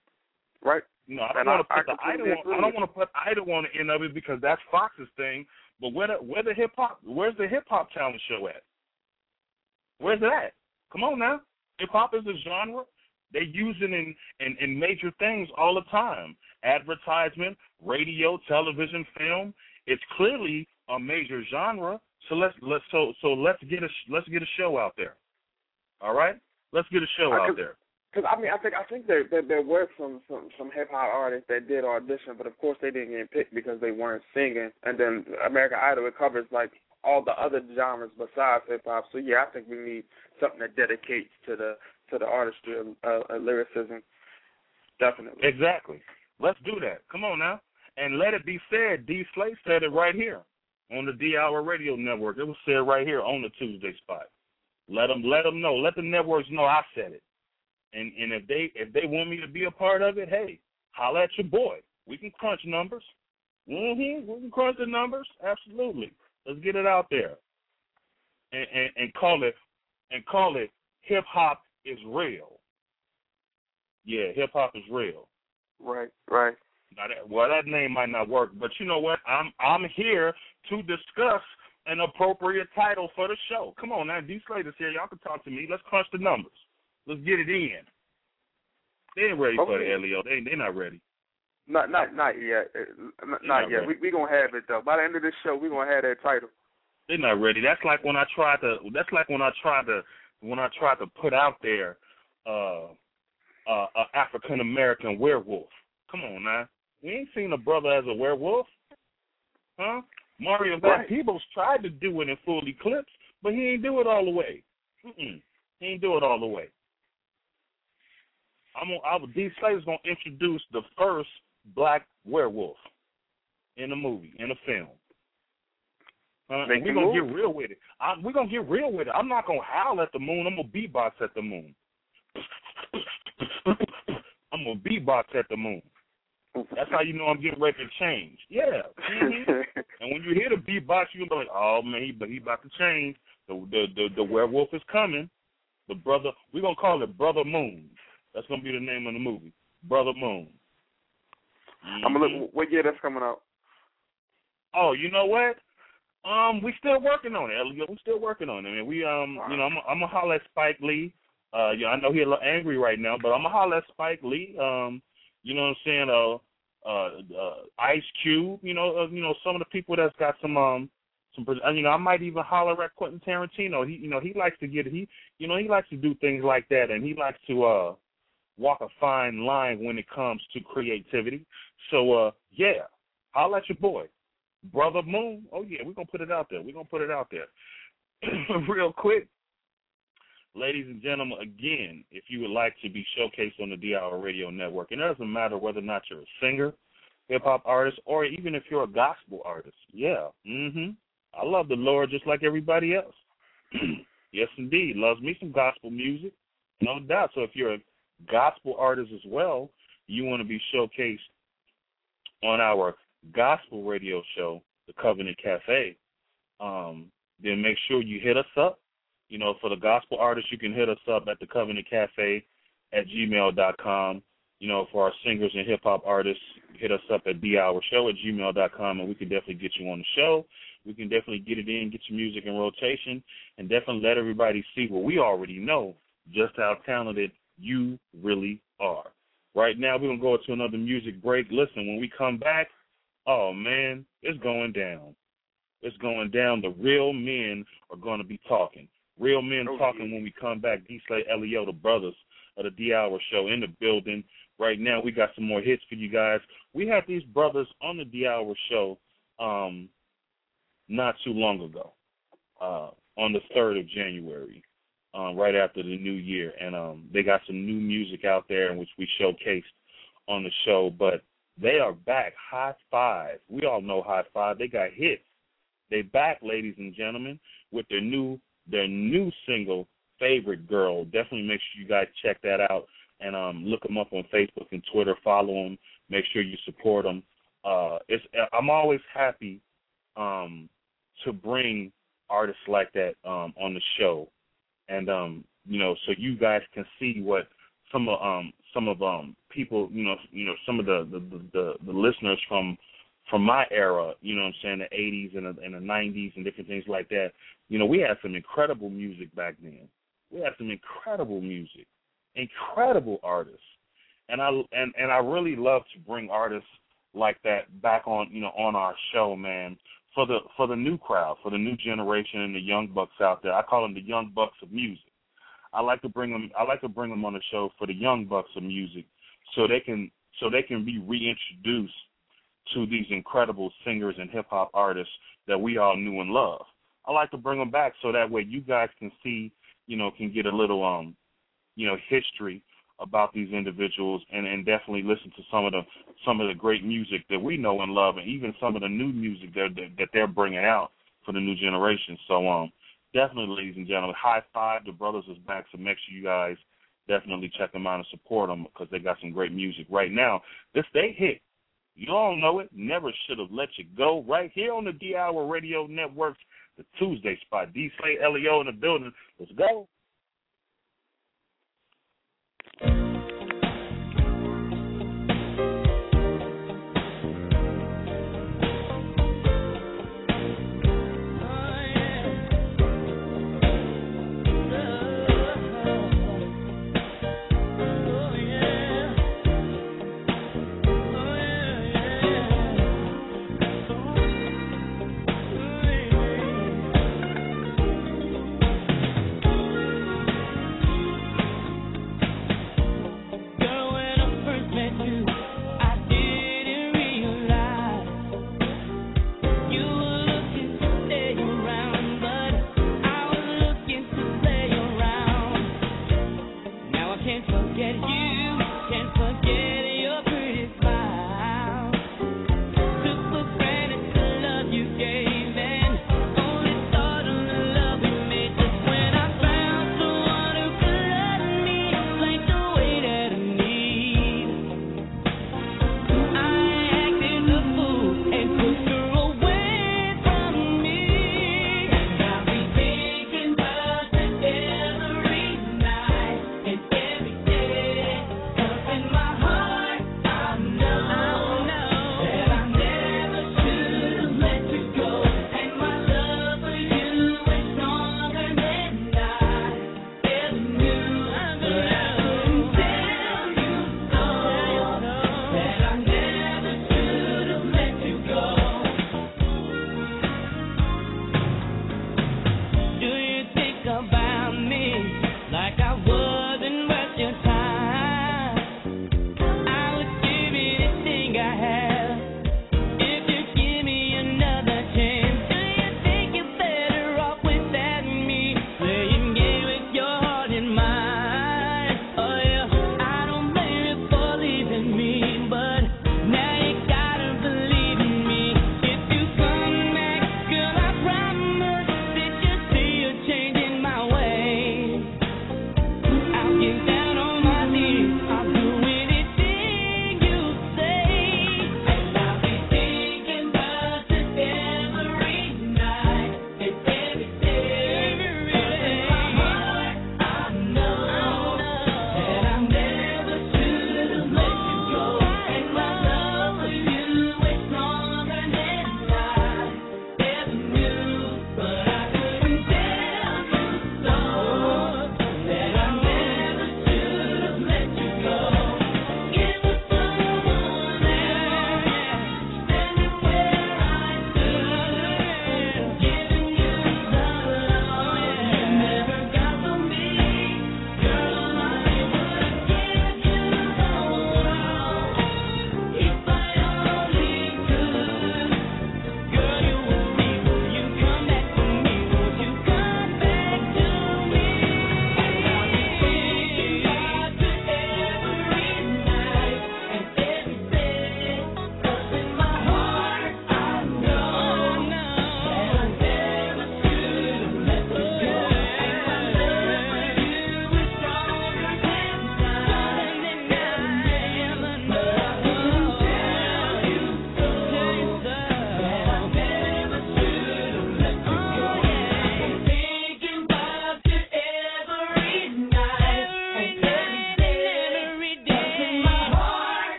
Right.
You know, I don't want to put the idol on, I don't want to put idol on the end of it because that's Fox's thing. But where the where the hip hop where's the hip hop talent show at? Where's it at? Come on now. Hip hop is a genre. They use it in, in, in major things all the time. Advertisement, radio, television, film. It's clearly a major genre. So let's let's so so let's get a let's get a show out there. All right, let's get a show
I
out
could,
there.
Because I mean, I think I think there there, there were some some, some hip hop artists that did audition, but of course they didn't get picked because they weren't singing. And then American Idol, it covers like all the other genres besides hip hop. So yeah, I think we need something that dedicates to the to the artistry of uh, uh, lyricism. Definitely.
Exactly. Let's do that. Come on now. And let it be said, D Slate said it right here on the D Hour Radio Network. It was said right here on the Tuesday spot. Let them let them know. Let the networks know I said it. And and if they if they want me to be a part of it, hey, holla at your boy. We can crunch numbers. Mm-hmm. We can crunch the numbers. Absolutely. Let's get it out there. And and, and call it and call it hip hop is real. Yeah, hip hop is real.
Right, right.
Now that, well, that name might not work, but you know what? I'm I'm here to discuss an appropriate title for the show. Come on now, D Slate is here. Y'all can talk to me. Let's crunch the numbers. Let's get it in. They ain't ready
okay.
for the L E O. They they not ready.
Not not not yet. Not, not yet. Ready. We we gonna have it though. By the end of this show, we gonna have that title.
They're not ready. That's like when I tried to. That's like when I tried to. When I tried to put out there, uh, uh, an African American werewolf. Come on now. We ain't seen a brother as a werewolf, huh? Mario Van
right.
Peebles tried to do it in Full Eclipse, but he ain't do it all the way. Mm-mm. He ain't do it all the way. I'm gonna, I, D Slate is gonna introduce the first black werewolf in a movie, in a film. Uh, and we're gonna get real with it. I, we're gonna get real with it. I'm not gonna howl at the moon. I'm gonna beatbox at the moon. I'm gonna beatbox at the moon. That's how you know I'm getting ready to change. Yeah. Mm-hmm. And when you hear the beatbox, you're gonna be like, oh man, he but he about to change. The the the, the werewolf is coming. The brother, we're gonna call it Brother Moon. That's gonna be the name of the movie, Brother Moon. Mm-hmm.
I'm gonna look. What year that's coming out?
Oh, you know what? Um, we still working on it, Elliot. We still working on it. I mean, we um, wow. you know, I'm I'm gonna holler at Spike Lee. Uh, yeah, I know he's a little angry right now, but I'm gonna holler at Spike Lee. Um, you know what I'm saying? Uh. Uh, uh, Ice Cube, you know, uh, you know, some of the people that's got some, um, some, you know, I might even holler at Quentin Tarantino. He, you know, he likes to get, he, you know, he likes to do things like that, and he likes to uh, walk a fine line when it comes to creativity. So, uh, yeah, holler at your boy, Brother Moon. Oh yeah, we're gonna put it out there. We're gonna put it out there, real quick. Ladies and gentlemen, again, if you would like to be showcased on the D-Hour Radio Network, and it doesn't matter whether or not you're a singer, hip-hop artist, or even if you're a gospel artist, yeah, mm-hmm. I love the Lord just like everybody else. Yes, indeed, loves me some gospel music, no doubt. So if you're a gospel artist as well, you want to be showcased on our gospel radio show, The Covenant Cafe, um, then make sure you hit us up. You know, for the gospel artists, you can hit us up at the Covenant Cafe at gmail dot com. You know, for our singers and hip-hop artists, hit us up at the hour show at gmail dot com, and we can definitely get you on the show. We can definitely get it in, get your music in rotation, and definitely let everybody see what we already know, just how talented you really are. Right now, we're going to go to another music break. Listen, when we come back, oh, man, it's going down. It's going down. The real men are going to be talking. Real men oh, talking yeah. when we come back. D-Slay, Elio, the brothers of the D-Hour Show in the building. Right now, we got some more hits for you guys. We had these brothers on the D-Hour Show um, not too long ago, uh, on the third of January, uh, right after the new year. And um, they got some new music out there in which we showcased on the show. But they are back. High Five. We all know High Five. They got hits. They back, ladies and gentlemen, with their new Their new single, Favorite Girl. Definitely make sure you guys check that out and um, look them up on Facebook and Twitter. Follow them. Make sure you support them. Uh, it's, I'm always happy um, to bring artists like that um, on the show, and um, you know, so you guys can see what some of um, some of um, people, you know, you know, some of the the, the, the listeners from. From my era, you know what I'm saying, the eighties and the, and the nineties and different things like that, you know, we had some incredible music back then. We had some incredible music, incredible artists. And I and, and I really love to bring artists like that back on, you know, on our show, man, for the for the new crowd, for the new generation and the young bucks out there. I call them the young bucks of music. I like to bring them I like to bring them on the show for the young bucks of music so they can so they can be reintroduced to these incredible singers and hip-hop artists that we all knew and loved. I like to bring them back so that way you guys can see, you know, can get a little, um, you know, history about these individuals and, and definitely listen to some of the some of the great music that we know and love, and even some of the new music that that, that they're bringing out for the new generation. So, um, definitely, ladies and gentlemen, High Five, the brothers is back, so make sure you guys definitely check them out and support them because they got some great music right now. This they hit. You all know it. Never should have let you go. Right here on the D-Hour Radio Network, the Tuesday spot. D-Slay, L E O in the building. Let's go.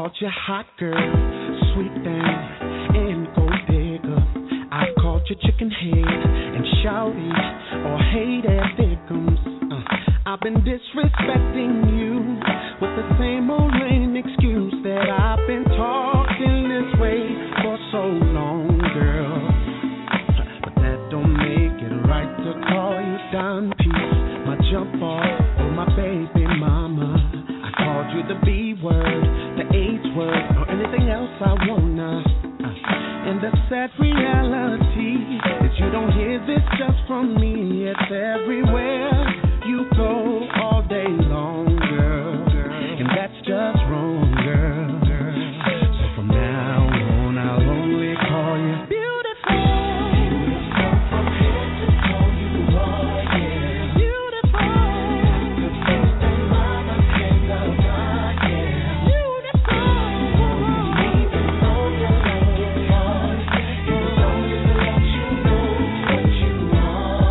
called you hot girl, sweet thing, and gold digger. I called you chicken head and shouty or hate ass victims. Uh, I've been disrespecting you with the same old lame excuse that I've been talking this way for so long, girl. But that don't make it right to call you Don P, my jump off, or my baby mama. I called you the B word, the H word, or anything else I wanna. Uh, and the sad reality is you don't hear this just from me. It's everywhere you go all day long, girl. And that's just wrong, girl. So from now on, I'll only call you beautiful. Beautiful from head to toe, you are, yeah. Beautiful. The best that mama can love, God, yeah. Beautiful. You need to know you like it hard. It was only to let you know what you are.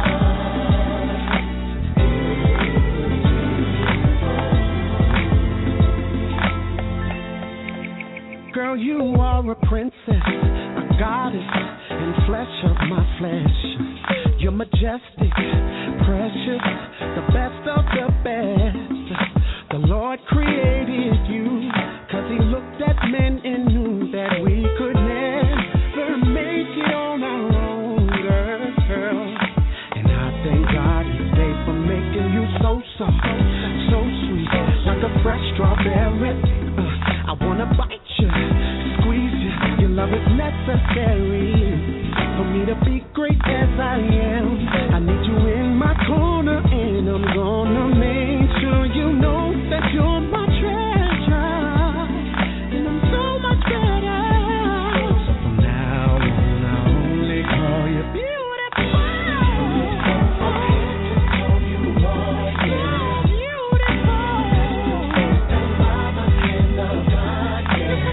Girl, you are a princess, a goddess, and flesh of my flesh. You're majestic, precious, the best of the best. The Lord created you, cause he looked at men and knew that we could never make it on our own, girl. And I thank God today for making you so soft, so sweet, like a fresh strawberry. Uh, I wanna bite you, squeeze you, your love is necessary for me to be great as I am. I need you in my corner, and I'm gonna make sure you know that you're my treasure, and I'm so much better. So from now on, I'll only call you beautiful. From head to toe, you are, yeah. Beautiful. And mama can love God, yeah.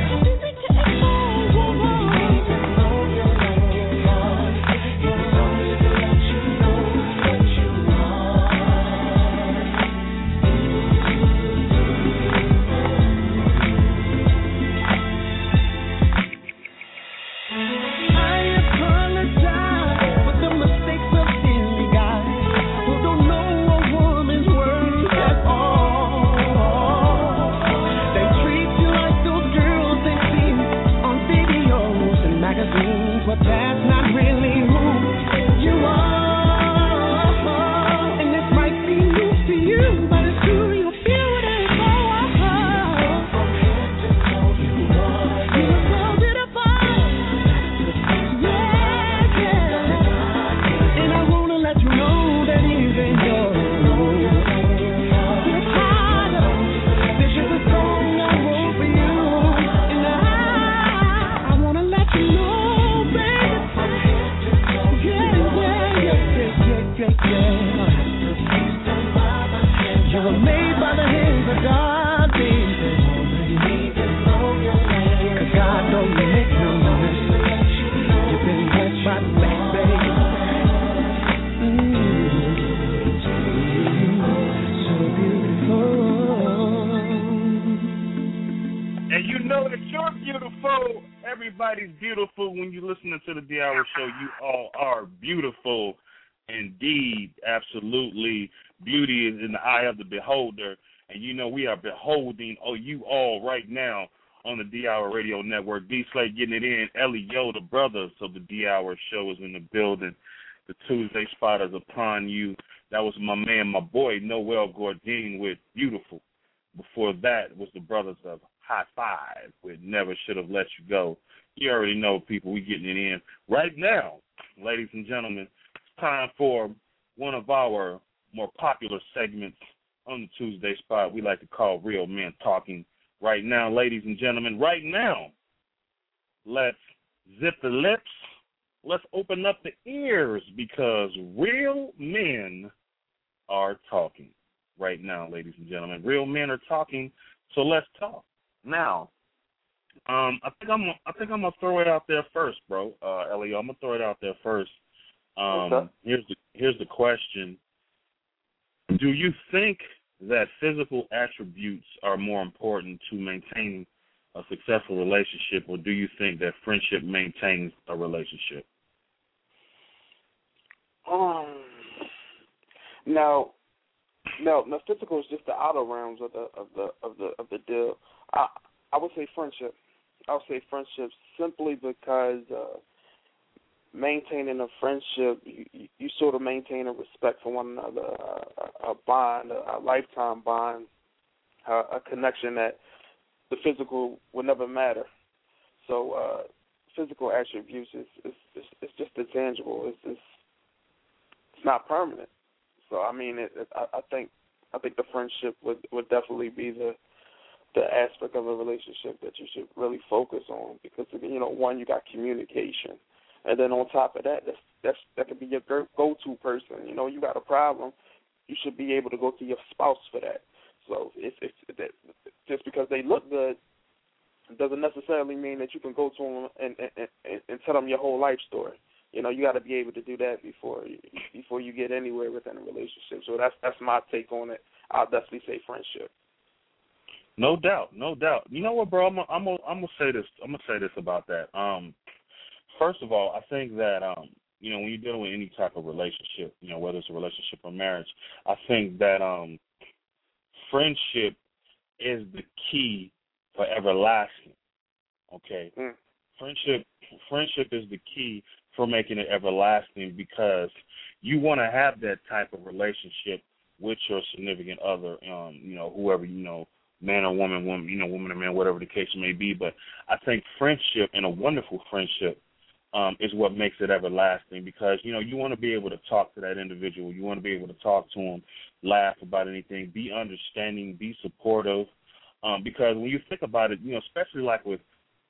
But that's not really who you are. And this might be news to you, but it's true, you're beautiful. From head to toe, you are. You're so beautiful. Yeah, yeah. And I wanna let you know that even though you're tired, this is a song I wrote for you. And I, I wanna let you know. You were made by the hands of God, baby. Cause God don't make no mess. You've been blessed by the best, baby. Mm-hmm. So beautiful.
And you know that you're beautiful. Everybody's beautiful when you're listening to the D Hour Show. You all are beautiful. Indeed, absolutely. Beauty is in the eye of the beholder, and you know we are beholding oh you all right now on the D Hour Radio Network. D Slate getting it in. Ellie Yo, the brothers of the D Hour Show, is in the building. The Tuesday spot is upon you. That was my man, my boy Noel Gordine with Beautiful. Before that was the brothers of High Five with Never Should Have Let You Go. You already know, people, we getting it in right now, ladies and gentlemen. Time for one of our more popular segments on the Tuesday spot we like to call Real Men Talking. Right now, ladies and gentlemen, right now, let's zip the lips, let's open up the ears, because real men are talking. Right now, ladies and gentlemen, real men are talking, so let's talk. Now, um, I think I'm I think I'm gonna throw it out there first, bro. Uh, Elio, I'm gonna throw it out there first. Um, okay. Here's the here's the question: do you think that physical attributes are more important to maintaining a successful relationship, or do you think that friendship maintains a relationship?
Um, now, no, no, physical is just the outer realms of the of the of the of the deal. I I would say friendship. I would say friendship simply because uh, maintaining a friendship, you, you sort of maintain a respect for one another, a, a bond, a, a lifetime bond, a, a connection that the physical would never matter. So uh, physical attributes is is, is, is just intangible. It's, it's it's not permanent. So I mean, it, it, I, I think I think the friendship would, would definitely be the the aspect of a relationship that you should really focus on, because you know, one, you got communication, and then on top of that, that's, that's that could be your go-to person. You know, you got a problem, you should be able to go to your spouse for that. So it's, it's it, just because they look good doesn't necessarily mean that you can go to them and, and, and, and tell them your whole life story. You know, you got to be able to do that before you, before you get anywhere within a relationship. So that's that's my take on it. I'll definitely say friendship.
No doubt, no doubt. You know what, bro? I'm gonna, I'm gonna, I'm gonna say this. I'm gonna say this about that. Um, first of all, I think that um, you know, when you're dealing with any type of relationship, you know, whether it's a relationship or marriage, I think that um, friendship is the key for everlasting. Okay, mm. friendship, friendship is the key for making it everlasting, because you want to have that type of relationship with your significant other, um, you know, whoever, you know, man or woman, woman, you know, woman or man, whatever the case may be. But I think friendship, and a wonderful friendship, um, is what makes it everlasting, because, you know, you want to be able to talk to that individual. You want to be able to talk to them, laugh about anything, be understanding, be supportive, um, because when you think about it, you know, especially like with,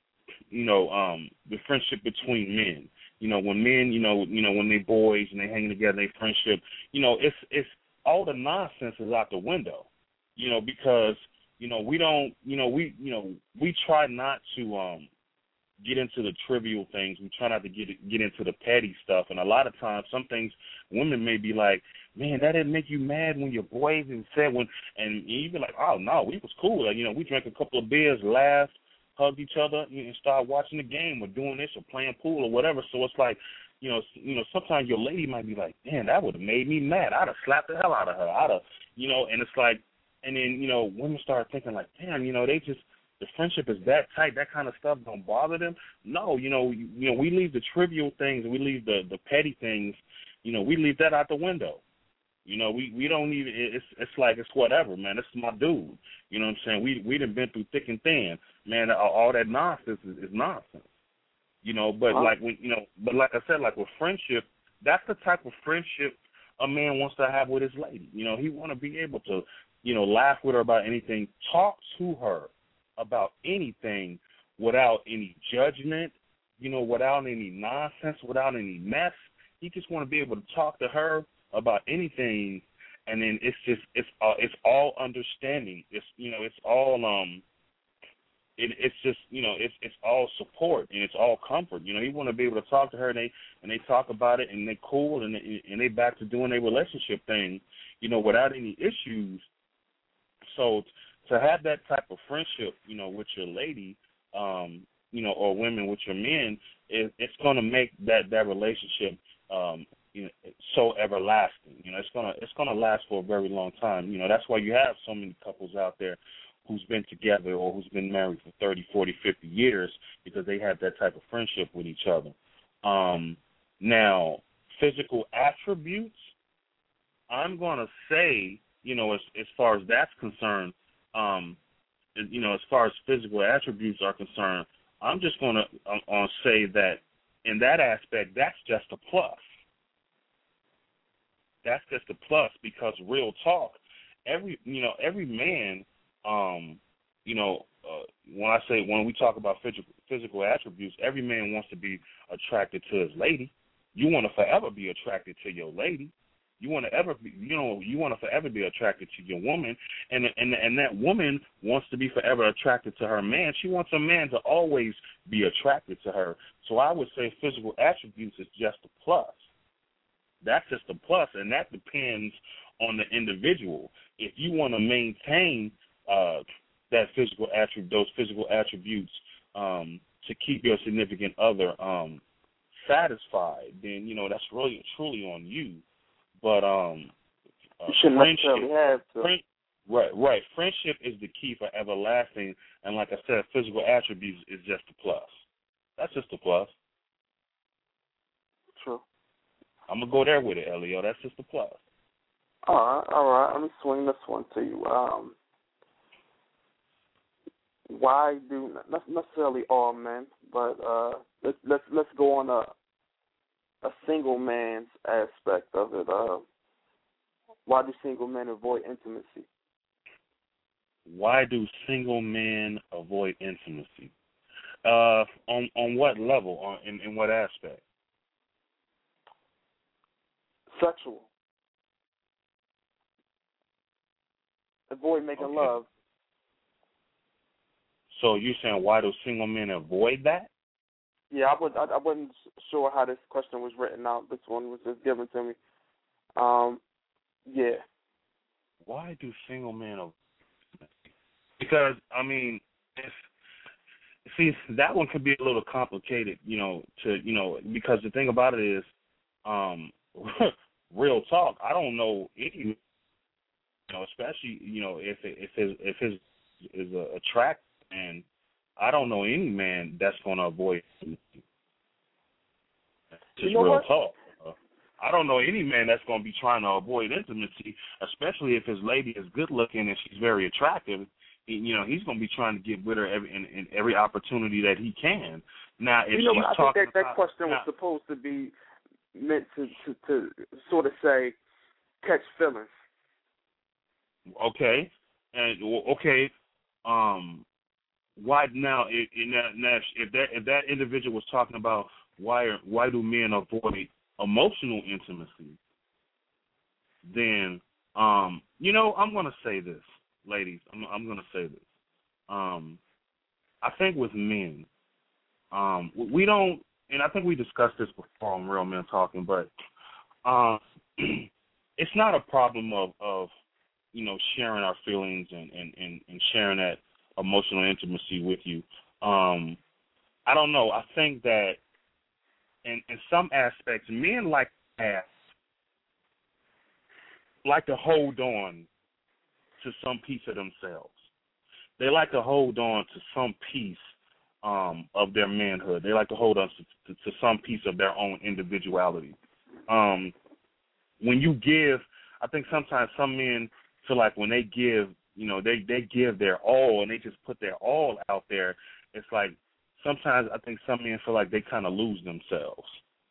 you know, um, the friendship between men, you know, when men, you know, you know, when they boys and they hang together, they friendship, you know, it's it's all the nonsense is out the window, you know, because, you know, we don't, you know, we, you know, we try not to um, get into the trivial things. We try not to get get into the petty stuff. And a lot of times, some things women may be like, man, that didn't make you mad when your boys and said when, and you be like, oh no, we was cool. Like, you know, we drank a couple of beers, laughed, hugged each other, and start watching the game or doing this or playing pool or whatever. So it's like, you know, you know, sometimes your lady might be like, man, that would have made me mad. I'd have slapped the hell out of her. I'd have, you know, and it's like, and then, you know, women start thinking like, damn, you know, they just, the friendship is that tight, that kind of stuff don't bother them. No, you know, you, you know, we leave the trivial things, we leave the, the petty things, you know, we leave that out the window. You know, we, we don't even, it's it's like, it's whatever, man. This is my dude. You know what I'm saying? We we done been through thick and thin. Man, all that nonsense is, is nonsense. You know, but like, when, you know, but like I said, like with friendship, that's the type of friendship a man wants to have with his lady. You know, he want to be able to, you know, laugh with her about anything, talk to her about anything without any judgment, you know, without any nonsense, without any mess. He just want to be able to talk to her about anything, and then it's just it's uh, it's all understanding. It's, you know, it's all um, it, it's just, you know, it's it's all support and it's all comfort. You know, you want to be able to talk to her, and they and they talk about it, and they cool, and they, and they back to doing their relationship thing, you know, without any issues. So to have that type of friendship, you know, with your lady, um, you know, or women with your men, it, it's going to make that that relationship um, you know, so everlasting. You know, it's gonna it's gonna last for a very long time. You know, that's why you have so many couples out there who's been together or who's been married for thirty, forty, fifty years, because they have that type of friendship with each other. Um, now, physical attributes, I'm gonna say, you know, as as far as that's concerned, um, you know, as far as physical attributes are concerned, I'm just gonna uh, say that in that aspect, that's just a plus. That's just a plus, because real talk, every you know every man, um, you know, uh, when I say when we talk about physical physical attributes, every man wants to be attracted to his lady. You want to forever be attracted to your lady. You want to ever be, you know, you want to forever be attracted to your woman, and and and that woman wants to be forever attracted to her man. She wants a man to always be attracted to her. So I would say physical attributes is just a plus. That's just a plus, and that depends on the individual. If you want to maintain uh, that physical attribute, those physical attributes, um, to keep your significant other um, satisfied, then you know that's really truly on you. But um, uh,
you shouldn't
friendship,
necessarily have to.
Friend, right, right. Friendship is the key for everlasting, and like I said, physical attributes is just a plus. That's just a plus.
True.
I'm gonna go there with it, Elio. That's just a plus.
All right, all right. Let me swing this one to you. Um, why do not necessarily all men, but uh, let's let's let's go on a a single man's aspect of it. Uh, why do single men avoid intimacy?
Why do single men avoid intimacy? Uh, on on what level? On in, in what aspect?
Sexual. Avoid making
Okay.
love.
So you're saying why do single men avoid that?
Yeah, I would. I, I wasn't sure how this question was written out. This one was just given to me. Um, yeah.
Why do single men avoid? Because I mean, if, see, that one could be a little complicated, you know. To you know, because the thing about it is, um, real talk. I don't know any. You know, especially you know if if his if his is a, a track man, I don't know any man that's going to avoid. Just
you know
real
what?
talk. Uh, I don't know any man that's going to be trying to avoid intimacy, especially if his lady is good looking and she's very attractive. You know, he's going to be trying to get with her every in, in every opportunity that he can. Now, if
you know,
she's
I
talking
think that, that
about,
question
now,
was supposed to be meant to, to to sort of say catch feelings.
Okay, and okay, um, why now? In, in that, now, if that if that individual was talking about why are, why do men avoid emotional intimacy, then um, you know, I'm going to say this, ladies. I'm I'm going to say this. Um, I think with men, um, we don't, and I think we discussed this before on Real Men Talking, but um, it's not a problem of of you know, sharing our feelings and, and, and, and sharing that emotional intimacy with you. Um, I don't know. I think that in, in some aspects, men like to have, like to hold on to some piece of themselves. They like to hold on to some piece um, of their manhood. They like to hold on to, to, to some piece of their own individuality. Um, when you give, I think sometimes some men feel like when they give, you know, they, they give their all and they just put their all out there. It's like sometimes I think some men feel like they kind of lose themselves.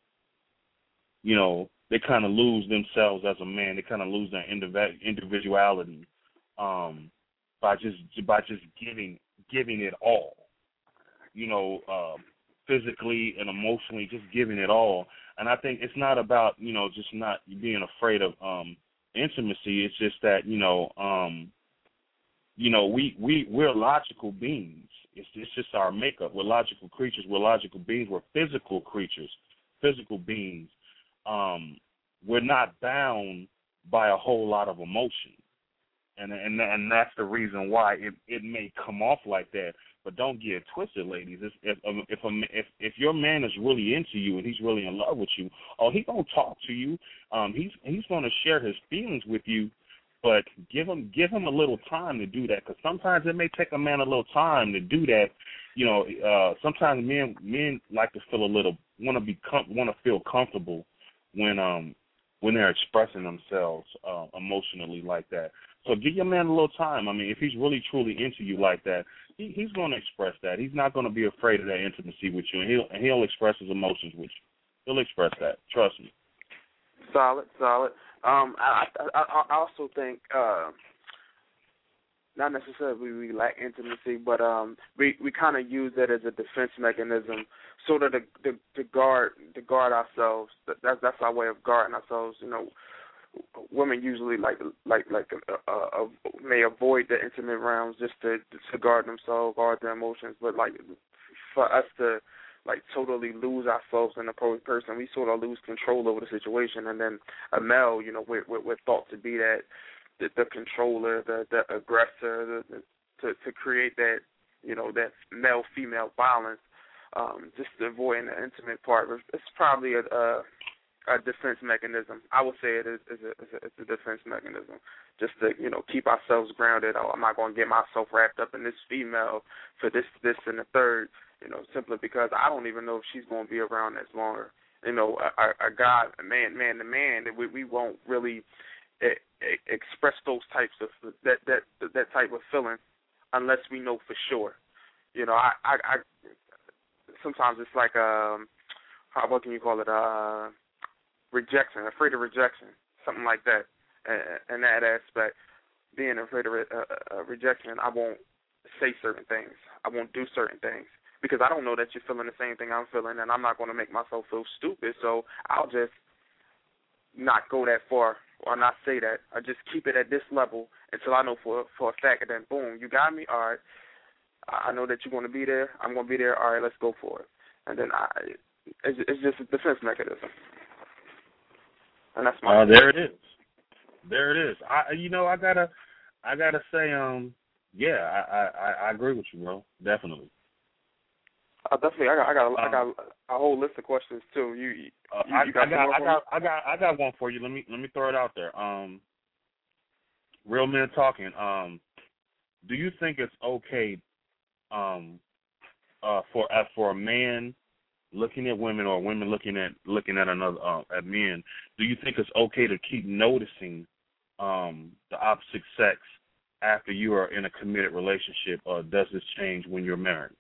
You know, they kind of lose themselves as a man. They kind of lose their indiv- individuality um, by just by just giving giving it all. You know, uh, physically and emotionally, just giving it all. And I think it's not about, you know, just not being afraid of um, intimacy. It's just that, you know, um, you know, we, we, we're logical beings. It's, it's just our makeup. We're logical creatures. We're logical beings. We're physical creatures, physical beings. Um, we're not bound by a whole lot of emotion. And and and that's the reason why it, it may come off like that. But don't get it twisted, ladies. If if if, a, if if your man is really into you and he's really in love with you, oh, he's gonna talk to you. Um, he's he's gonna share his feelings with you, but give him give him a little time to do that. Because sometimes it may take a man a little time to do that. You know, uh, sometimes men men like to feel a little want to be com- want to feel comfortable when um when they're expressing themselves uh, emotionally like that. So give your man a little time. I mean, if he's really, truly into you like that, he, he's going to express that. He's not going to be afraid of that intimacy with you, and he'll, and he'll express his emotions with you. He'll express that. Trust me.
Solid, solid. Um, I, I, I also think uh, not necessarily we lack intimacy, but um, we, we kind of use that as a defense mechanism, sort of to, to, to guard to guard ourselves. That's that's our way of guarding ourselves. You know. Women usually like like like uh, uh, may avoid the intimate realms just to to guard themselves, guard their emotions. But like for us to like totally lose ourselves in a person, we sort of lose control over the situation. And then a male, you know, we're, we're, we're thought to be that the, the controller, the the aggressor, the, the, to, to create that, you know, that male-female violence, um, just avoiding the intimate part. It's probably a, a, a defense mechanism. I would say it is, is, a, is a, it's a defense mechanism, just to, you know, keep ourselves grounded. Oh, I'm not going to get myself wrapped up in this female for this, this, and the third, you know, simply because I don't even know if she's going to be around as longer. You know, a, a guy, a man, man to man, we, we won't really e- e- express those types of that that that type of feeling unless we know for sure. You know, I, I, I sometimes it's like um, how what can you call it? Uh, rejection, afraid of rejection, something like that. In that aspect, being afraid of re- uh, uh, rejection, I won't say certain things. I won't do certain things. Because I don't know that you're feeling the same thing I'm feeling, and I'm not going to make myself feel stupid, so I'll just not go that far or not say that. I just keep it at this level until I know for for a fact, and then boom, you got me, all right, I know that you're going to be there, I'm going to be there, all right, let's go for it. And then I, it's, it's just a defense mechanism. And that's my
uh, there it is. There it is. I, you know, I gotta, I gotta say, um, yeah, I, I, I agree with you, bro, definitely.
Uh, definitely, I got, I got,
um,
I got a whole list of questions too. You, you,
uh,
you
I,
got
I got, I got,
me?
I got, I got one for you. Let me, let me throw it out there. Um, real men talking. Um, do you think it's okay, um, uh, for uh, for a man looking at women or women looking at looking at another uh, at men? Do you think it's okay to keep noticing um, the opposite sex after you are in a committed relationship, or does this change when you're married?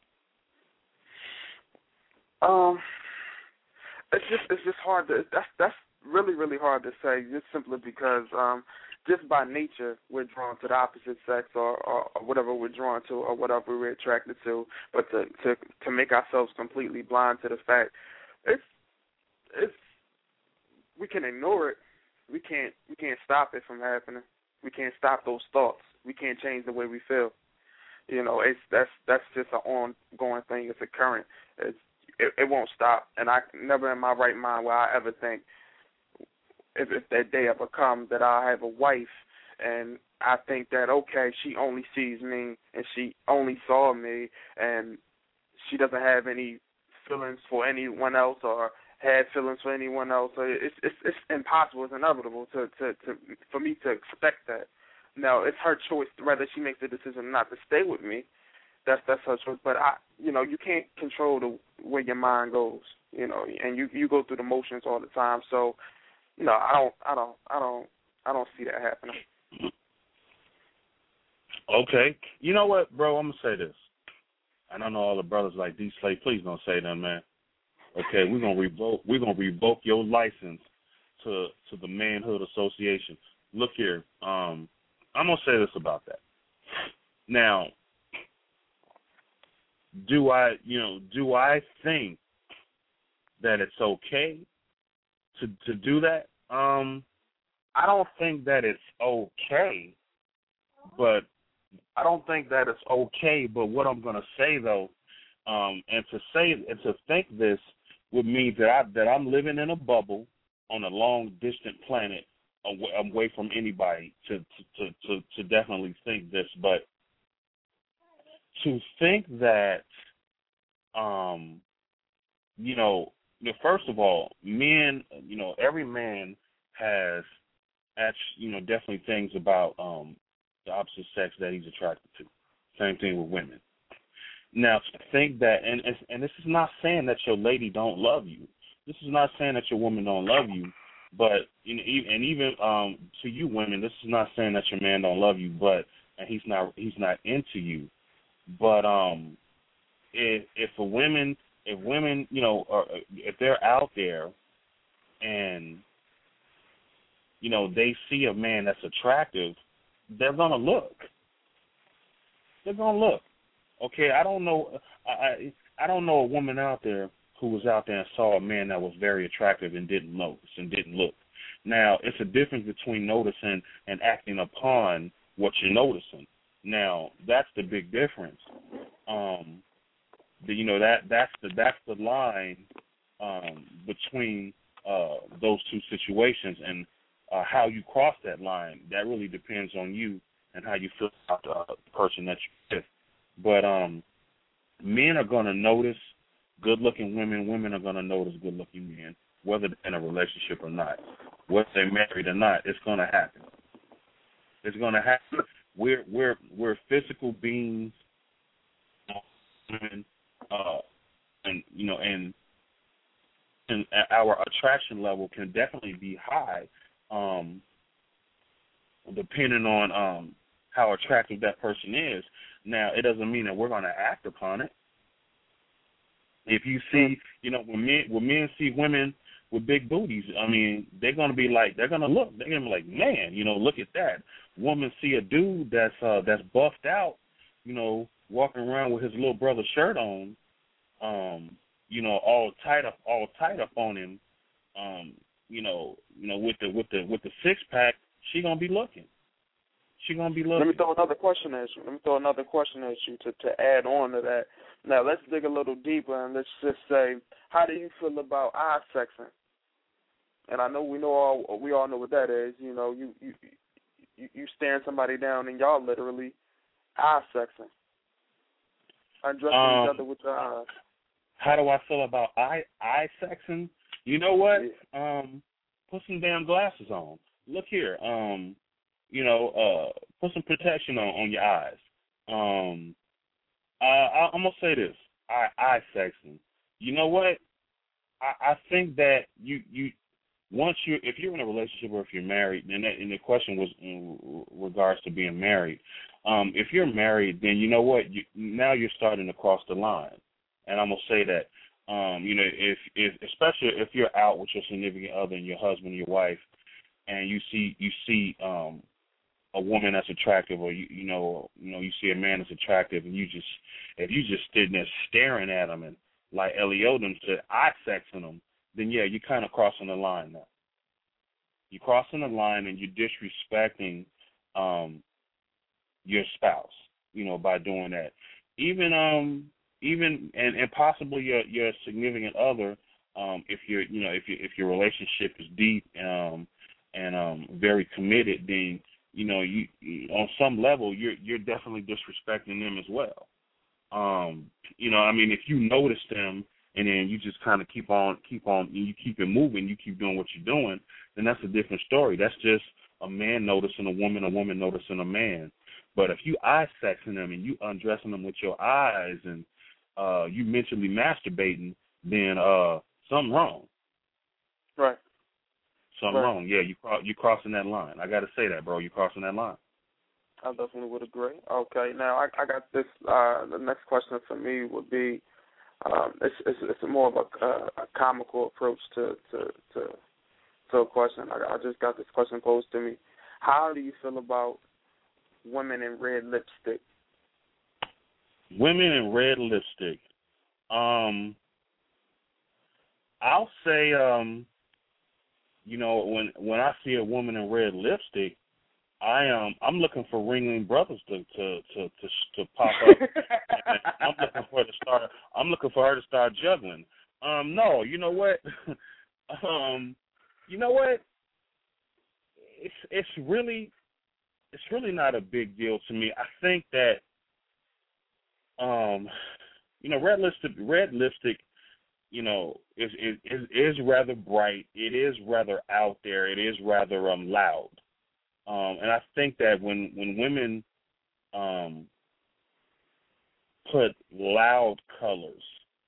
Um, it's just it's just hard to that's that's really really hard to say, just simply because um, just by nature we're drawn to the opposite sex or, or, or whatever we're drawn to or whatever we're attracted to, but to to to make ourselves completely blind to the fact, it's it's we can ignore it, we can't we can't stop it from happening, we can't stop those thoughts, we can't change the way we feel. You know, it's that's that's just an ongoing thing. It's a current. It's It, it won't stop, and I never in my right mind will I ever think if, if that day ever comes that I have a wife and I think that, okay, she only sees me and she only saw me and she doesn't have any feelings for anyone else or had feelings for anyone else. So it's it's, it's impossible, it's inevitable to, to, to for me to expect that. Now, it's her choice whether she makes the decision not to stay with me. That's that's her choice, but I, you know, you can't control the where your mind goes, you know, and you, you go through the motions all the time. So, you know, I don't, I don't, I don't, I don't see that happening.
Okay, you know what, bro? I'm gonna say this, and I know all the brothers like D Slay. Please don't say that, man. Okay, we're gonna revoke, we're gonna revoke your license to to the Manhood Association. Look here, um, I'm gonna say this about that. Now, do I, you know, do I think that it's okay to to do that? Um, I don't think that it's okay, but I don't think that it's okay. But what I'm gonna say though, um, and to say and to think this would mean that I that I'm living in a bubble on a long distant planet away, away from anybody to to, to to to definitely think this, but to think that, um, you know, first of all, men, you know, every man has, actually, you know, definitely things about um, the opposite sex that he's attracted to. Same thing with women. Now, to think that, and and this is not saying that your lady don't love you. This is not saying that your woman don't love you. But you know, and even um, to you women, this is not saying that your man don't love you, but and he's not he's not into you. But um, if if a women if women you know are, if they're out there and you know they see a man that's attractive, they're gonna look. They're gonna look. Okay, I don't know. I I don't know a woman out there who was out there and saw a man that was very attractive and didn't notice and didn't look. Now, it's a difference between noticing and acting upon what you're noticing. Now, that's the big difference. Um, the, you know that that's the that's the line um, between uh, those two situations, and uh, how you cross that line. That really depends on you and how you feel about the uh, person that you're with. But um, men are going to notice good-looking women. Women are going to notice good-looking men, whether they're in a relationship or not. Whether they're married or not, it's going to happen. It's going to happen. We're we're we're physical beings, women, uh, and you know, and and our attraction level can definitely be high, um, depending on um, how attractive that person is. Now, it doesn't mean that we're going to act upon it. If you see, you know, when men when men see women with big booties, I mean, they're going to be like, they're going to look, they're going to be like, man, you know, look at that. Women see a dude that's uh, that's buffed out, you know, walking around with his little brother's shirt on, um, you know, all tight up, all tight up on him, um, you know, you know, with the with the with the six pack, she gonna be looking. She gonna be looking.
Let me throw another question at you. Let me throw another question at you to to add on to that. Now let's dig a little deeper and let's just say, how do you feel about eye sexing? And I know we know all we all know what that is. You know, you you you, you staring somebody down and y'all literally eye sexing, undressing
um,
each other with your eyes.
How do I feel about eye eye sexing? You know what? Yeah. Um, put some damn glasses on. Look here. Um, you know, uh, put some protection on, on your eyes. Um, uh, I, I'm gonna say this: eye eye sexing. You know what? I, I think that you you once you if you're in a relationship or if you're married, and, that, and the question was in regards to being married. Um, if you're married, then you know what? You, now you're starting to cross the line. And I'm gonna say that, um, you know, if, if especially if you're out with your significant other and your husband, your wife, and you see you see um, a woman that's attractive, or you you know you know you see a man that's attractive, and you just if you just sitting there staring at him and like Ellie Odom said, eye sexing him, then yeah, you're kind of crossing the line now. You're crossing the line and you're disrespecting um, your spouse, you know, by doing that. Even um. Even and, and possibly your your significant other, um, if you're you know if you if your relationship is deep um, and um, very committed, then you know you, you on some level you're you're definitely disrespecting them as well. Um, you know, I mean, if you notice them and then you just kind of keep on keep on you keep it moving, you keep doing what you're doing, then that's a different story. That's just a man noticing a woman, a woman noticing a man. But if you eye sexing them and you undressing them with your eyes and Uh, you mentally masturbating, then uh, something wrong.
Right.
Something
right.
wrong. Yeah, you you crossing that line. I got to say that, bro. You crossing that line.
I definitely would agree. Okay, now I, I got this. Uh, the next question for me would be, um, it's, it's it's more of a, uh, a comical approach to to to, to a question. I, I just got this question posed to me. How do you feel about women in red lipstick?
Women in red lipstick. Um, I'll say, um, you know, when when I see a woman in red lipstick, I um I'm looking for Ringling Brothers to to to to, to pop up. I'm looking for her to start. I'm looking for her to start juggling. Um, no, you know what? um, you know what? It's it's really it's really not a big deal to me. I think that. Um, you know, red lipstick, red lipstick, you know, is, is is rather bright. It is rather out there. It is rather um loud. Um, and I think that when when women um put loud colors,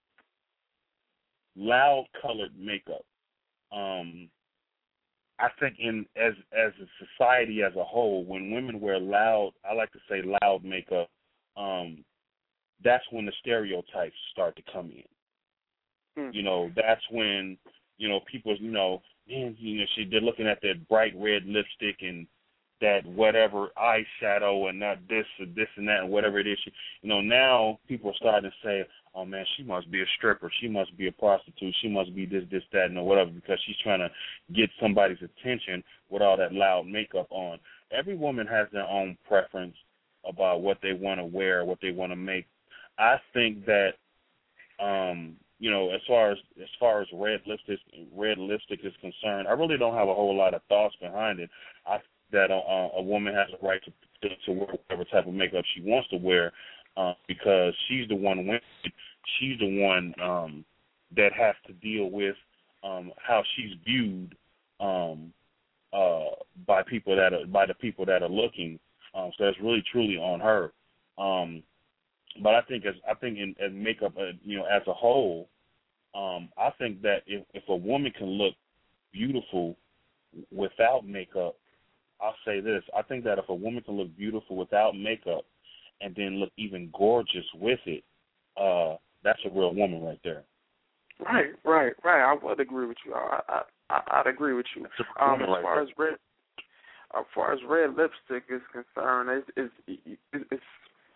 loud colored makeup, um, I think in as as a society as a whole, when women wear loud, I like to say loud makeup, um. That's when the stereotypes start to come in. Hmm. You know, that's when, you know, people, you know, man, you know, she, they're looking at that bright red lipstick and that whatever eyeshadow and not this or this and that and whatever it is. She, you know, now people are starting to say, oh, man, she must be a stripper. She must be a prostitute. She must be this, this, that, and whatever, because she's trying to get somebody's attention with all that loud makeup on. Every woman has their own preference about what they want to wear, what they want to make. I think that, um, you know, as far as as far as red lipstick, red lipstick is concerned, I really don't have a whole lot of thoughts behind it. I that a, a woman has a right to, to to wear whatever type of makeup she wants to wear, uh, because she's the one winning. She's the one um, that has to deal with um, how she's viewed um, uh, by people that are by the people that are looking. Um, so it's really truly on her. Um, but I think as I think in, in makeup, uh, you know, as a whole, um, I think that if, if a woman can look beautiful without makeup, I'll say this: I think that if a woman can look beautiful without makeup and then look even gorgeous with it, uh, that's a real woman right there.
Right, right, right. I would agree with you. I, I, I I'd agree with you. Um, as far as red, as far as red lipstick is concerned, it's it's, it's, it's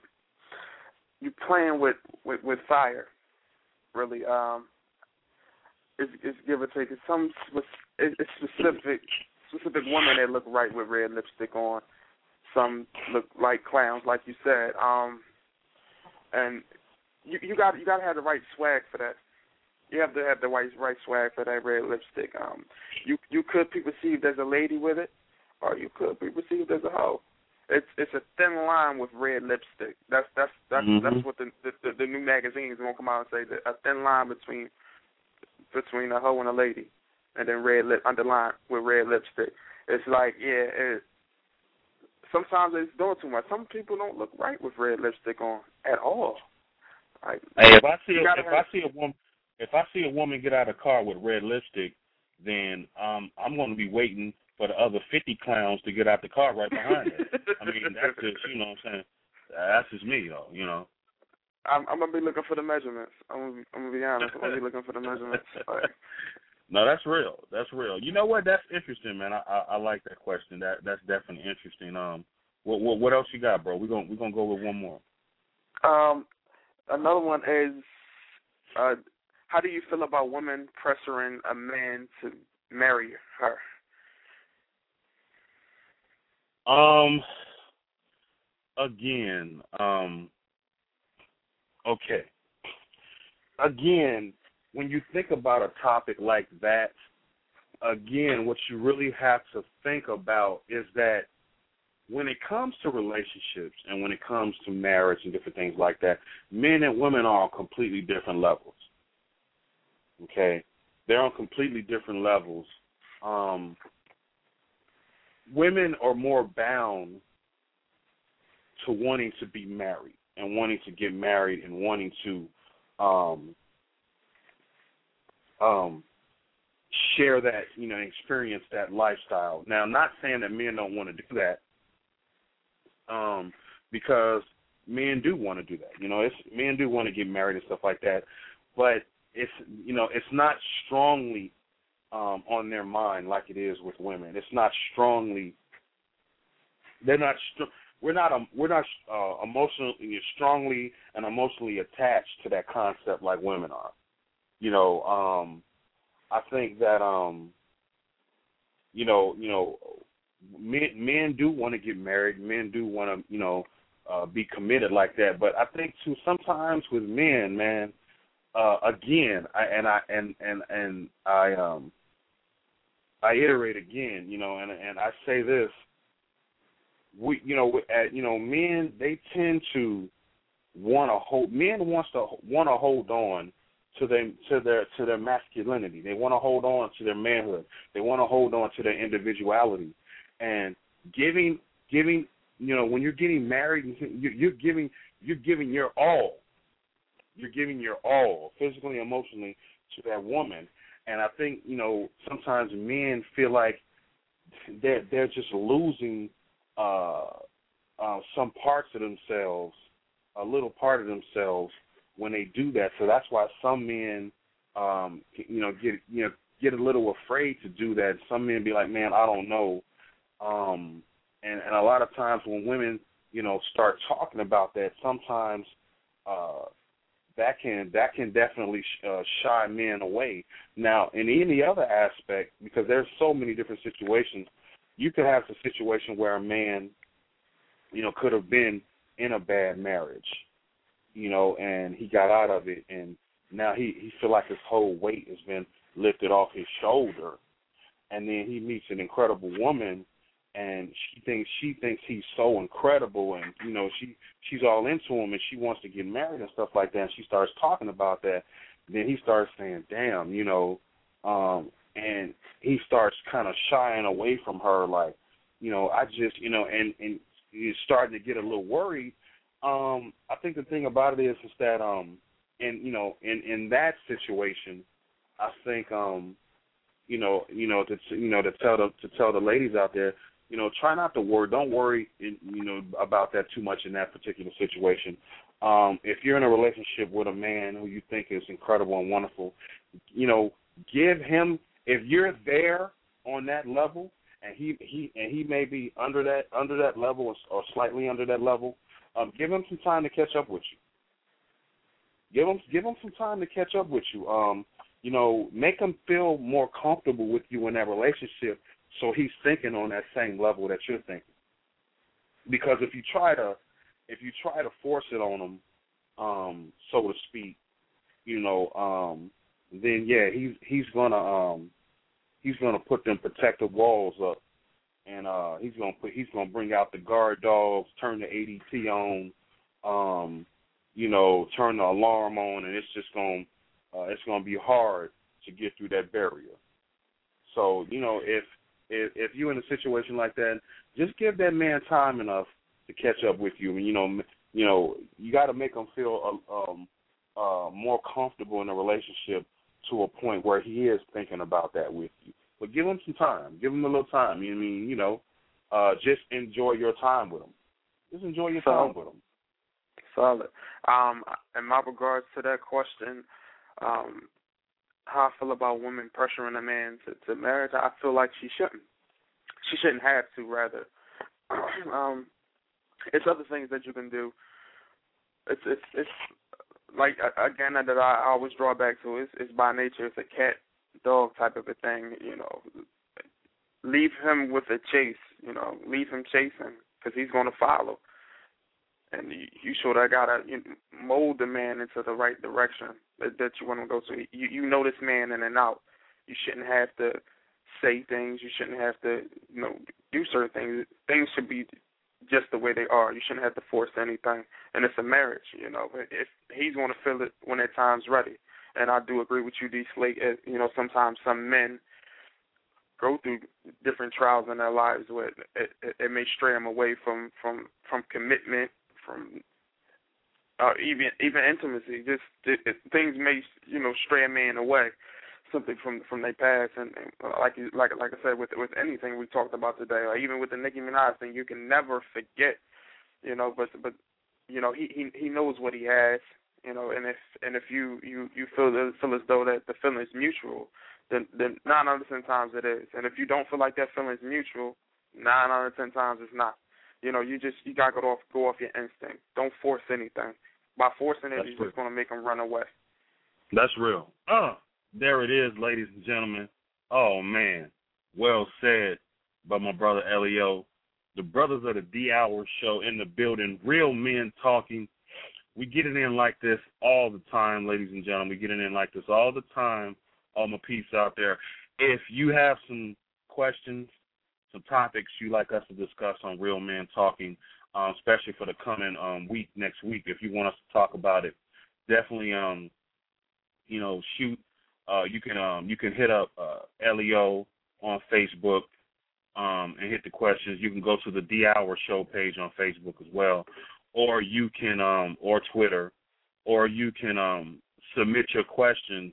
you playing with, with, with fire, really. Um, it's, it's give or take. It's some it's specific specific women that look right with red lipstick on. Some look like clowns, like you said. Um, and you you got you got to have the right swag for that. You have to have the right right swag for that red lipstick. Um, you you could be perceived as a lady with it, or you could be perceived as a hoe. It's it's a thin line with red lipstick. That's that's that's mm-hmm. that's what the, the the new magazines gonna come out and say. That a thin line between between a hoe and a lady, and then red lip underlined with red lipstick. It's like yeah. It, sometimes it's doing too much. Some people don't look right with red lipstick on at all. Like,
hey, if I see a, if have, I see a woman if I see a woman get out of the car with red lipstick, then um, I'm going to be waiting for the other fifty clowns to get out the car right behind her. I mean, that's just, you know what I'm saying? That's just me, though, you know.
I'm, I'm going to be looking for the measurements. I'm going I'm to be honest. I'm going to be looking for the measurements. Like,
no, that's real. That's real. You know what? That's interesting, man. I, I, I like that question. That That's definitely interesting. Um, What, what, what else you got, bro? We're going we're gonna go with one more.
Um, Another one is, uh, how do you feel about women pressuring a man to marry her?
Um, again, um, okay. Again, when you think about a topic like that, again, what you really have to think about is that when it comes to relationships and when it comes to marriage and different things like that, men and women are on completely different levels. Okay? They're on completely different levels. Um, women are more bound to wanting to be married and wanting to get married and wanting to um, um, share that, you know, experience that lifestyle. Now, I'm not saying that men don't want to do that, um, because men do want to do that. You know, it's, men do want to get married and stuff like that, but it's, you know, it's not strongly um, on their mind like it is with women. It's not strongly. They're not. We're not. Um, we're not uh, emotionally strongly and emotionally attached to that concept like women are. You know, um, I think that um, you know, you know, men men do want to get married. Men do want to, you know, uh, be committed like that. But I think too sometimes with men, man. Uh, again, I, and I and and and I um I iterate again, you know, and and I say this. We, you know, at, you know, men, they tend to want to hold. Men wants to want to hold on to their to their to their masculinity. They want to hold on to their manhood. They want to hold on to their individuality. And giving giving, you know, when you're getting married, you're giving you're giving your all. You're giving your all, physically, emotionally, to that woman. And I think, you know, sometimes men feel like they're they're just losing uh, uh, some parts of themselves, a little part of themselves when they do that. So that's why some men, um, you know, get you know get a little afraid to do that. Some men be like, man, I don't know. Um, and and a lot of times when women, you know, start talking about that, sometimes uh, that can that can definitely uh, shy men away. Now, in any other aspect, because there's so many different situations. You could have a situation where a man, you know, could have been in a bad marriage, you know, and he got out of it, and now he, he feel like his whole weight has been lifted off his shoulder, and then he meets an incredible woman, and she thinks she thinks he's so incredible, and you know she she's all into him, and she wants to get married and stuff like that. And she starts talking about that. Then he starts saying, "Damn, you know," um, and he starts kind of shying away from her, like, you know, I just, you know, and and he's starting to get a little worried. Um, I think the thing about it is, is that, um, in you know, in, in that situation, I think, um, you know, you know, to you know, to tell the to tell the ladies out there, you know, try not to worry. Don't worry, you know, about that too much in that particular situation. Um, if you're in a relationship with a man who you think is incredible and wonderful, you know, give him. If you're there on that level, and he he and he may be under that under that level or, or slightly under that level, um, give him some time to catch up with you. Give him give him some time to catch up with you. Um, you know, make him feel more comfortable with you in that relationship, so he's thinking on that same level that you're thinking. Because if you try to if you try to force it on him, um, so to speak, you know, um, then yeah, he's he's gonna um, he's gonna put them protective walls up, and uh, he's gonna put he's gonna bring out the guard dogs, turn the A D T on, um, you know, turn the alarm on, and it's just gonna uh, it's gonna be hard to get through that barrier. So you know, if if if you're in a situation like that, just give that man time enough to catch up with you. And you know, you know, you got to make him feel uh, um, uh, more comfortable in a relationship to a point where he is thinking about that with you. But give him some time. Give him a little time. You know, I mean, you know, uh, just enjoy your time with him. Just enjoy your time with him.
Solid. Um, in my regards to that question, um, how I feel about women pressuring a man to, to marriage, I feel like she shouldn't. She shouldn't have to, rather. um, it's other things that you can do. It's it's it's like again that I always draw back to. It's, it's by nature. It's a cat dog type of a thing. You know, leave him with a chase. You know, leave him chasing because he's going to follow. And you, you sort of gotta you know, mold the man into the right direction that, that you want to go to. You you know this man in and out. You shouldn't have to say things. You shouldn't have to you know do certain things. Things should be just the way they are. You shouldn't have to force anything. And it's a marriage, you know. If he's going to feel it when that time's ready. And I do agree with you, D. Slate. You know, sometimes some men go through different trials in their lives where it, it, it may stray them away from, from, from commitment, from uh, even even intimacy. Just it, it, things may you know stray a man away, something from from their past. And, and like like like I said, with with anything we talked about today, or even with the Nicki Minaj thing, you can never forget. You know, but but you know he he, he knows what he has. You know, and if and if you you you feel feel as though that the feeling is mutual, then then nine out of ten times it is. And if you don't feel like that feeling is mutual, nine out of ten times it's not. You know, you just you gotta go off go off your instinct. Don't force anything. By forcing it, That's you're real. Just gonna make them run away.
That's real. Uh, there it is, ladies and gentlemen. Oh man, well said by my brother Elio. The brothers of the D Hour Show in the building. Real men talking. We get it in like this all the time, ladies and gentlemen. We get it in like this all the time. All my peeps out there. If you have some questions, some topics you'd like us to discuss on Real Men Talking, um, especially for the coming um, week, next week, if you want us to talk about it, definitely, um, you know, shoot. Uh, you can um, you can hit up uh, Elio on Facebook um, and hit the questions. You can go to the D Hour Show page on Facebook as well, or you can um, or Twitter, or you can um, submit your questions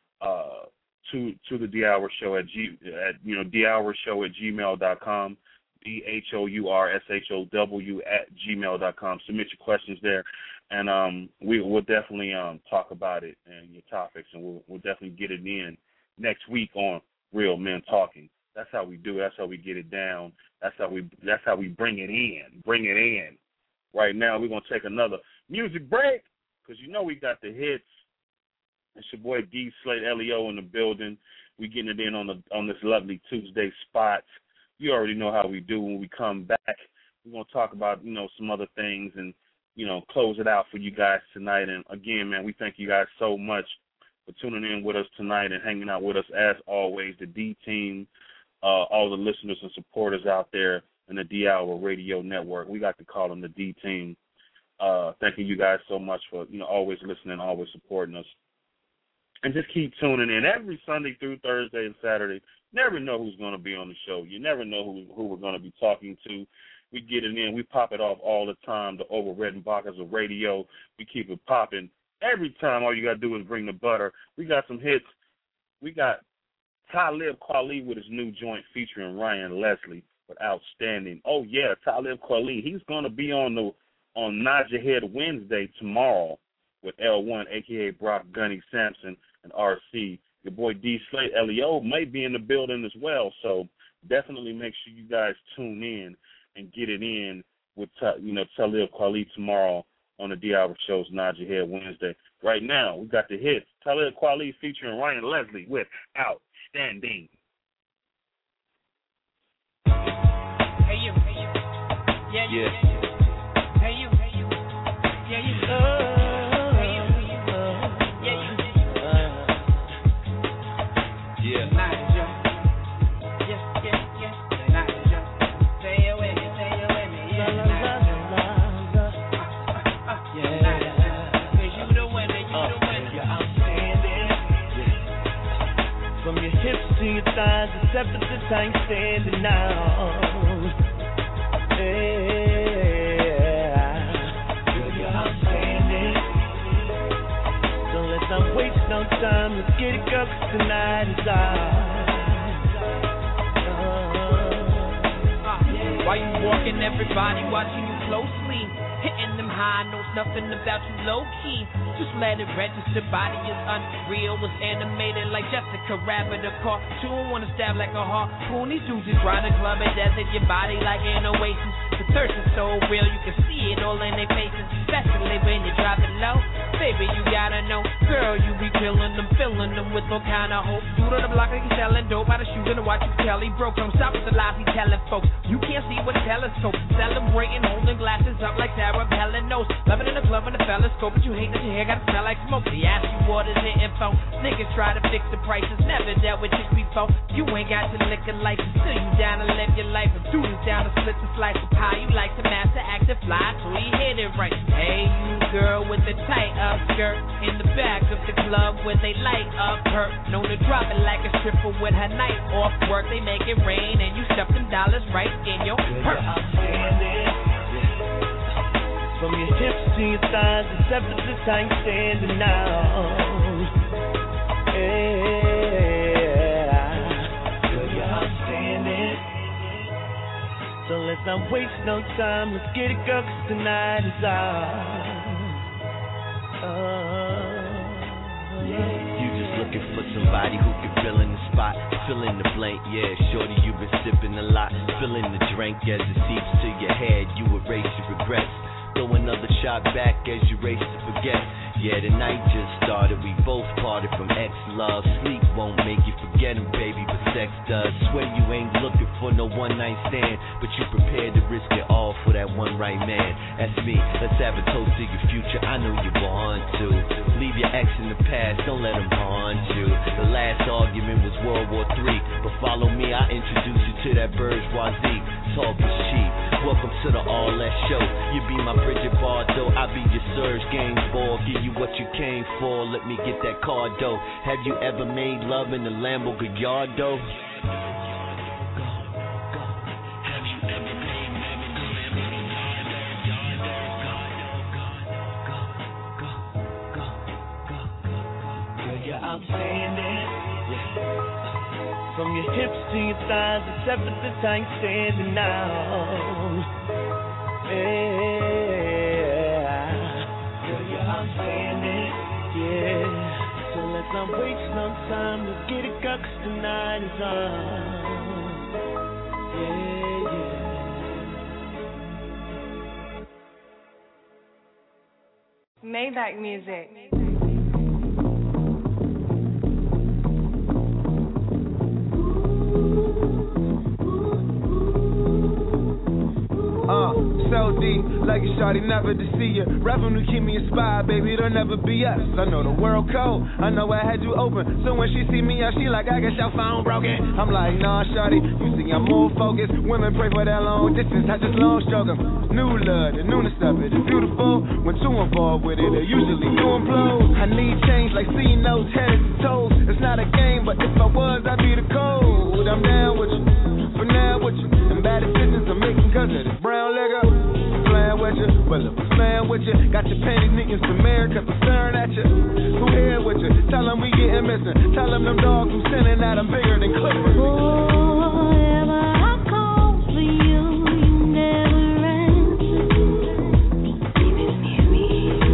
uh, to to the D Hour Show at G at you know D Hour Show at gmail dot com, D H O U R S H O W at gmail dot com. Submit your questions there, and um, we will definitely um, talk about it and your topics, and we'll we'll definitely get it in next week on Real Men Talking. That's how we do it. That's how we get it down. That's how we that's how we bring it in. Bring it in. Right now, we're gonna take another music break because you know we got the hits. It's your boy D Slate Elio in the building. We getting it in on the on this lovely Tuesday spot. You already know how we do when we come back. We're gonna talk about you know some other things and you know close it out for you guys tonight. And again, man, we thank you guys so much for tuning in with us tonight and hanging out with us as always. The D team, uh, all the listeners and supporters out there. and the D-Hour Radio Network. We got to call them the D-Team. Uh, thanking you guys so much for, you know, always listening, always supporting us. And just keep tuning in every Sunday through Thursday and Saturday. Never know who's going to be on the show. You never know who, who we're going to be talking to. We get it in. We pop it off all the time, the Over Redenbacher's of radio. We keep it popping. Every time, all you got to do is bring the butter. We got some hits. We got Talib Kweli with his new joint featuring Ryan Leslie with Outstanding. Oh, yeah, Talib Kweli. He's going to be on the on Nod Your Head Wednesday tomorrow with L one, a k a. Brock Gunny Sampson and R C. Your boy D Slate, L E O, may be in the building as well, so definitely make sure you guys tune in and get it in with, you know, Talib Kweli tomorrow on the D-Hour Show's Nod Your Head Wednesday. Right now, we got the hits. Talib Kweli featuring Ryan Leslie with Outstanding.
Hey, you. Hey, you. Yeah, you.
Yeah.
Hey, you. Hey, you. Yeah, you. Oh. Hey, you. Yeah, you.
Uh. Yeah.
Nice.
To your thighs, except for the time standing now. Yeah, girl, you're outstanding. So let's not waste no time. Let's get it, girl, 'cause tonight is ours.
Uh, While you walking, everybody watching you closely. Hitting them high notes, nothing about you low key. Just let it register, body is unreal. Was animated like Jessica Rabbit, a cartoon. Wanna stab like a harpoon. These dudes just ride a club and desert your body like an oasis. The thirst is so real, you can see it all in their faces. Especially when you drop it low. Baby, you gotta know, girl, you be killing them, filling them with all kind of hope. Dude on the block like he's selling dope. By the shooting and watch you tell he broke. Don't stop with the lies he telling folks. You can't see with a telescope. Celebrating, holding glasses up like Sarah Helen knows. Loving in the club and the fellas scope, but you hate that your hair gotta smell like smoke. They ask you what is it info. Niggas try to fix the prices, never dealt with chicks before. You ain't got your liquor license, still you down to live your life. If dude is down to split the slice of pie, you like to master act and fly till you hit it right. Hey, you girl with the tight up skirt in the back of the club where they light up her. Known to drop it like a stripper with her night off work. They make it rain and you stuff them dollars right in your purse.
From your hips to your thighs, except for the time standing now. Yeah, girl, you're outstanding. So let's not waste no time. Let's get it, girl, 'cause tonight is ours. Uh,
yeah. You just looking for somebody who can fill in the spot, fill in the blank. Yeah, shorty, you've been sipping a lot, fill in the drink as it seeps to your head. You erase your regrets. Throw another shot back as you race to forget. Yeah, the night just started, we both parted from ex-love. Sleep won't make you forget him, baby, but sex does. Swear you ain't looking for no one-night stand, but you prepared to risk it all for that one right man. That's me, let's have a toast to your future, I know you want to. Leave your ex in the past, don't let him haunt you. The last argument was World War Three, but follow me, I introduce you to that bourgeoisie. Talk is cheap, welcome to the All That Show. You be my Bridget Bardot, I be your Serge Gainsbourg. Give you what you came for, let me get that card though. Have you ever made love in the Lambo Gallardo?
Outstanding. From your hips to your thighs, except for the time standing now. Yeah, girl, you're outstanding. Yeah, so let's not waste no time. Let's get it, girl, 'cause tonight is ours. Yeah,
yeah. Maybach music.
Uh, So deep, lucky shawty never to see you. Revenue keep me inspired, baby, it'll never be us. I know the world cold, I know I had you open. So when she see me out, she like, I guess your phone broken. I'm like, nah, shawty, you see I'm more focused. Women pray for that long distance, I just long stroke them. New love, the newness of it is beautiful. When two involved with it, they usually do implode. I need change like C notes, headed to toes. It's not a game, but if I was, I'd be the code. I'm down with you, for now with you. And bad decisions I'm making cause of this brown leg up. Playing with you, well if I'm playing with you. Got your panties knitting some air cause I'm staring at you. Who here with you? Tell them we getting missing. Tell them them dogs who sending at them bigger than Clippers.
Forever I call for you, you never answer. Even near me,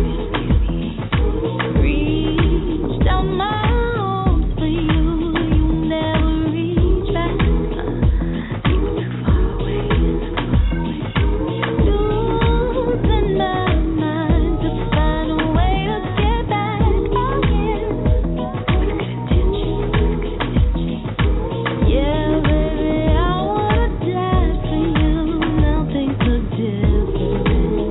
reached out my arms for you, you never reach back. You were too far away, losing my mind to find a way to get back again. With good intentions, with good intentions. Yeah, baby, I wanna die for you. Now things look different.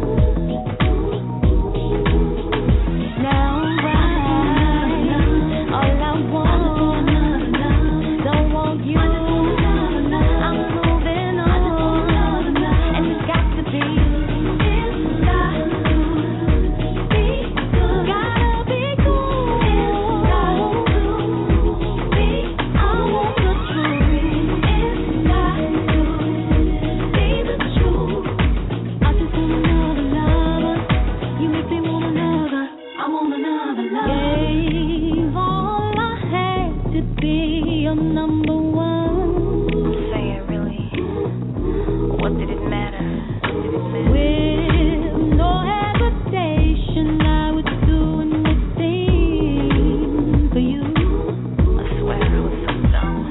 Now I'm right, all I want, don't want you. I'm moving on, and it's got to be, it's got to be good, gotta be cool, it's got to be, I want the truth, it's got to be the truth. I just want another lover, you make me want another, I want another lover. Gave all I had to be your number one. Say it really. What did it matter? With no hesitation, I would do anything for you. I swear I was so dumb.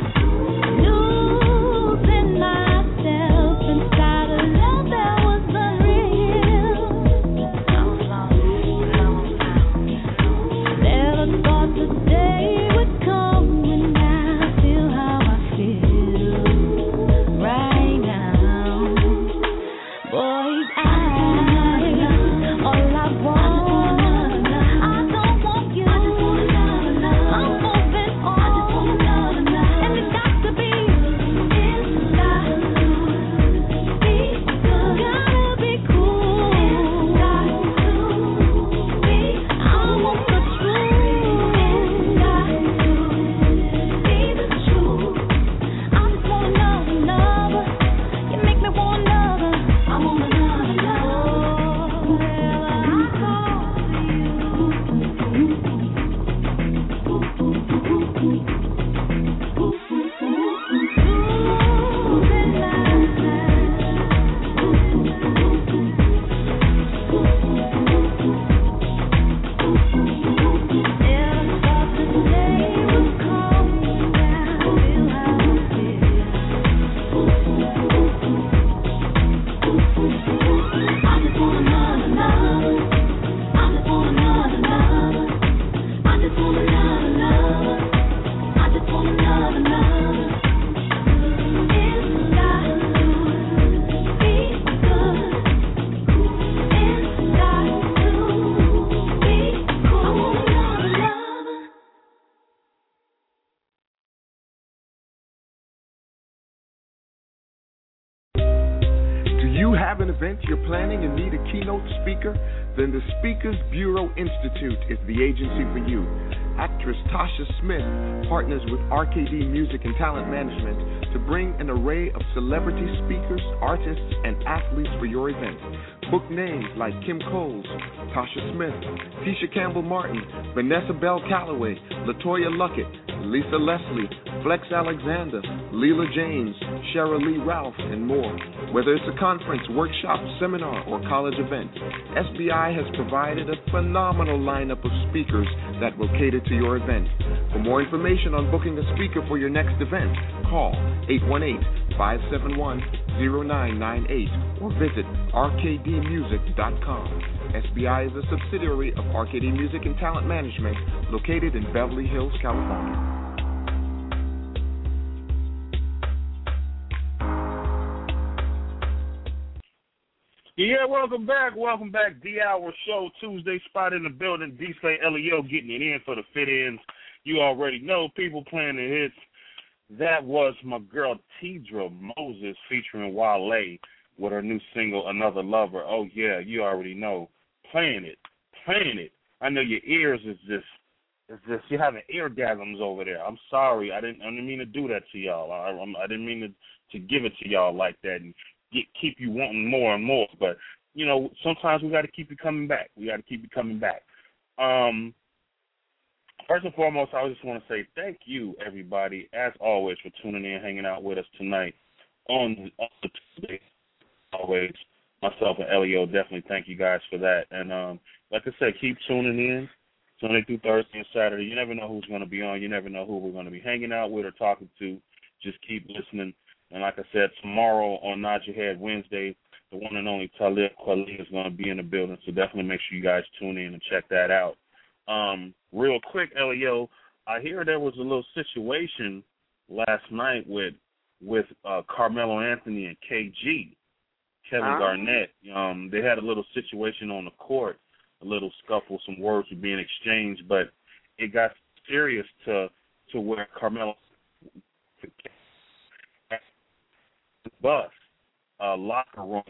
Losing myself inside a love that was unreal. I was lost, now I'm found. Never thought the day would come when I feel how I feel right now. Boys, I, all I want, I don't want you. I'm moving on, and it's got to be, it's got to be good, gotta be cool, it's got to be, I want the truth, it's got to be the truth. I just want another lover, you make me want another, I want another lover. Wherever I call
Do you have an event you're planning and need a keynote speaker? Then the Speakers Bureau Institute is the agency for you. Actress Tasha Smith partners with R K D Music and Talent Management to bring an array of celebrity speakers, artists, and athletes for your event. Book names like Kim Coles, Tasha Smith, Tisha Campbell Martin, Vanessa Bell Calloway, LaToya Luckett, Lisa Leslie, Flex Alexander, Leela James, Sheryl Lee Ralph, and more. Whether it's a conference, workshop, seminar, or college event, S B I has provided a phenomenal lineup of speakers that will cater to your event. For more information on booking a speaker for your next event, call eight one eight, five seven one, zero nine nine eight or visit R K D music dot com. S B I is a subsidiary of R K D Music and Talent Management located in Beverly Hills, California.
Yeah, welcome back. Welcome back. D-Hour Show, Tuesday spot in the building. D-Slay Elio getting it in for the fit-ins. You already know, people playing the hits. That was my girl Tidra Moses featuring Wale with her new single, Another Lover. Oh, yeah, you already know. Playing it. Playing it. I know your ears is just, it's just you're having eargasms over there. I'm sorry. I didn't I didn't mean to do that to y'all. I, I didn't mean to, to give it to y'all like that and get, keep you wanting more and more. But, you know, sometimes we got to keep you coming back. We got to keep you coming back. Um, first and foremost, I just want to say thank you, everybody, as always, for tuning in, hanging out with us tonight on, on the Tuesday. Always, myself and Elio, definitely thank you guys for that. And um, like I said, keep tuning in. Sunday through Thursday and Saturday. You never know who's going to be on. You never know who we're going to be hanging out with or talking to. Just keep listening. And like I said, tomorrow on Nod Your Head Wednesday, the one and only Talib Kweli is going to be in the building. So definitely make sure you guys tune in and check that out. Um, real quick, Elio, I hear there was a little situation last night with with uh, Carmelo Anthony and K G, Kevin uh-huh. Garnett. Um, they had a little situation on the court. A little scuffle, some words were being exchanged, but it got serious to to where Carmelo bus uh, locker room.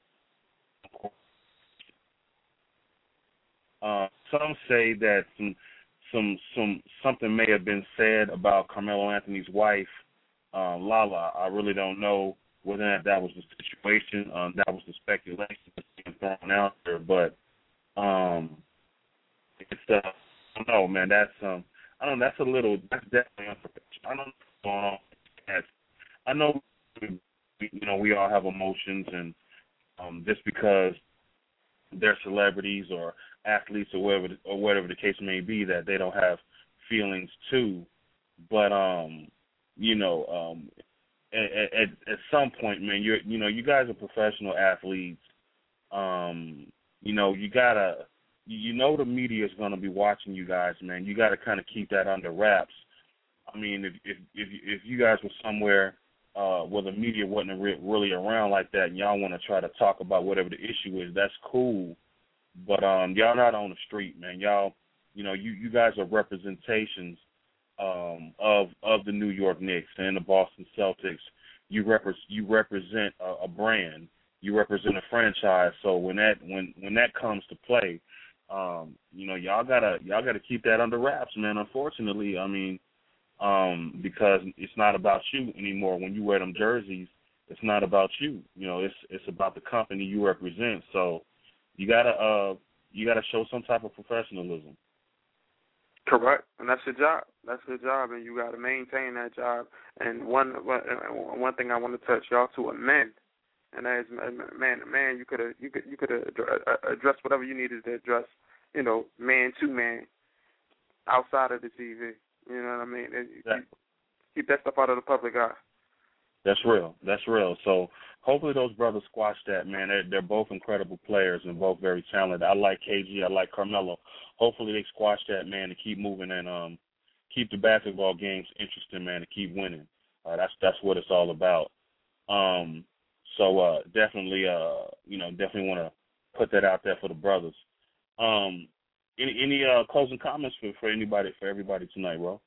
Uh, some say that some some some something may have been said about Carmelo Anthony's wife, uh, Lala. I really don't know whether or not that was the situation. Um, that was the speculation that's being thrown out there, but. Um, it's uh, I don't know, man. That's um, I don't know. That's a little. That's definitely unprofessional. I don't know what's going on. That's, I know, you know, we all have emotions, and um, just because they're celebrities or athletes or whatever, or whatever the case may be, that they don't have feelings too. But um, you know, um, at, at at some point, man, you're you know, you guys are professional athletes. Um. You know, you gotta, you know, the media is gonna be watching you guys, man. You gotta kind of keep that under wraps. I mean, if if if, if you guys were somewhere uh, where the media wasn't re- really around like that, and y'all want to try to talk about whatever the issue is, that's cool. But um, y'all not on the street, man. Y'all, you know, you, you guys are representations um, of of the New York Knicks and the Boston Celtics. You repre- you represent a, a brand. You represent a franchise, so when that when, when that comes to play, um, you know, y'all gotta y'all gotta keep that under wraps, man. Unfortunately, I mean, um, because it's not about you anymore. When you wear them jerseys, it's not about you. You know, it's it's about the company you represent. So you gotta uh, you gotta show some type of professionalism.
Correct, and that's your job. That's your job, and you got to maintain that job. And one one thing I want to touch y'all to are men. And as man, man, you could have you could you could address whatever you needed to address, you know, man to man, outside of the T V. You know what I mean? Exactly. Keep that stuff out of the public eye.
That's real. That's real. So hopefully those brothers squash that, man. They're, they're both incredible players and both very talented. I like K G. I like Carmelo. Hopefully they squash that, man, to keep moving and um keep the basketball games interesting, man, to keep winning. Uh, that's that's what it's all about. Um. So uh, definitely, uh, you know, definitely want to put that out there for the brothers. Um, any any uh, closing comments for, for anybody for everybody tonight, Ro?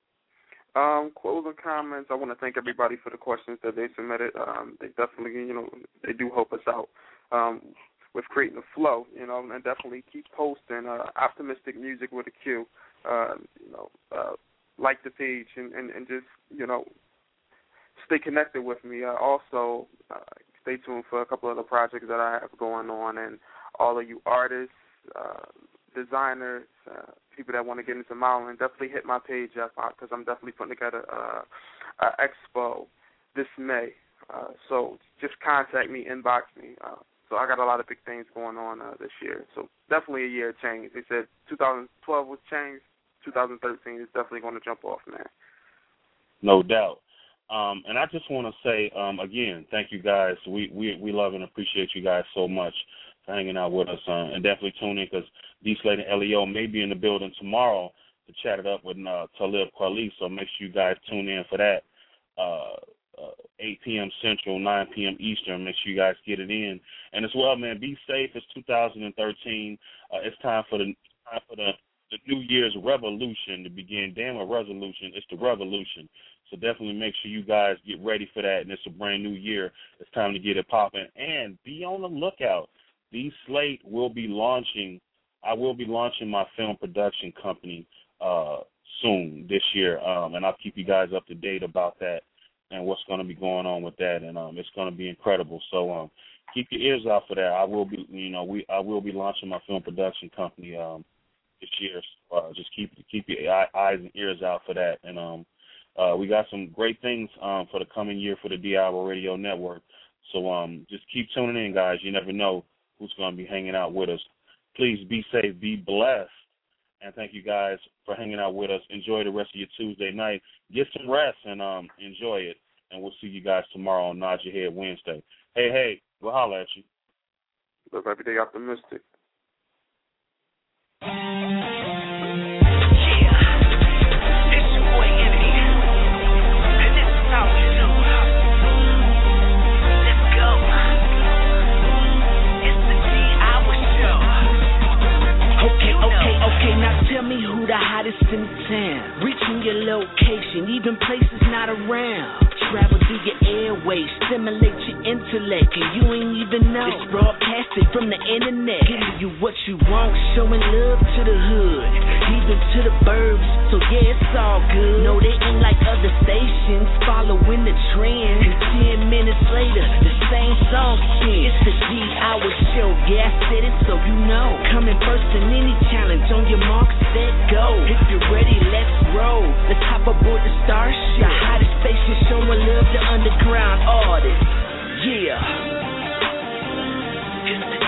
Um, closing comments. I want to thank everybody for the questions that they submitted. Um, they definitely, you know, they do help us out um, with creating a flow, you know, and definitely keep posting uh, optimistic music with a Q. Uh, you know, uh, like the page and, and, and just, you know. Stay connected with me. Uh, also, uh, stay tuned for a couple of the projects that I have going on, and all of you artists, uh, designers, uh, people that want to get into modeling, definitely hit my page up because I'm definitely putting together uh, an expo this May. Uh, so just contact me, inbox me. Uh, so I got a lot of big things going on uh, this year. So definitely a year of change. They said two thousand twelve was change. two thousand thirteen is definitely going to jump off, man.
No doubt. Um, and I just want to say, um, again, thank you guys. We, we we love and appreciate you guys so much for hanging out with us. Uh, and definitely tune in because D-Slay and Elio may be in the building tomorrow to chat it up with uh, Talib Kweli. So make sure you guys tune in for that. Uh, uh, eight p.m. Central, nine p.m. Eastern. Make sure you guys get it in. And as well, man, be safe. It's two thousand thirteen. Uh, it's time for the time for the, the New Year's revolution to begin. Damn, a resolution. It's the revolution. So definitely make sure you guys get ready for that. And it's a brand new year. It's time to get it popping. And be on the lookout. The Slate will be launching. I will be launching my film production company uh, soon this year. Um, and I'll keep you guys up to date about that and what's going to be going on with that. And um, it's going to be incredible. So um, keep your ears out for that. I will be, you know, we I will be launching my film production company um, this year. So, uh, just keep keep your eyes and ears out for that. And um. Uh, we got some great things um, for the coming year for the D I R Radio Network. So um, just keep tuning in, guys. You never know who's going to be hanging out with us. Please be safe, be blessed, and thank you guys for hanging out with us. Enjoy the rest of your Tuesday night. Get some rest and um, enjoy it. And we'll see you guys tomorrow on Nod Your Head Wednesday. Hey, hey, we'll holler at you.
Live every day optimistic.
Tell me who the hottest in town. Reaching your location, even places not around. Travel through your airways, stimulate your intellect, and you ain't even know. It's broadcasted from the internet, giving you what you want, showing love to the hood, even to the burbs. So yeah, it's all good. No, they ain't like other stations, following the trend. And ten minutes later, the same song spins. It's the G Hour Show. Yeah, I said it, so you know. Coming first in any challenge. On your mark, set, go. If you're ready, let's roll. Let's hop aboard the Starship. The hottest station showing love to underground artists. Yeah. It's the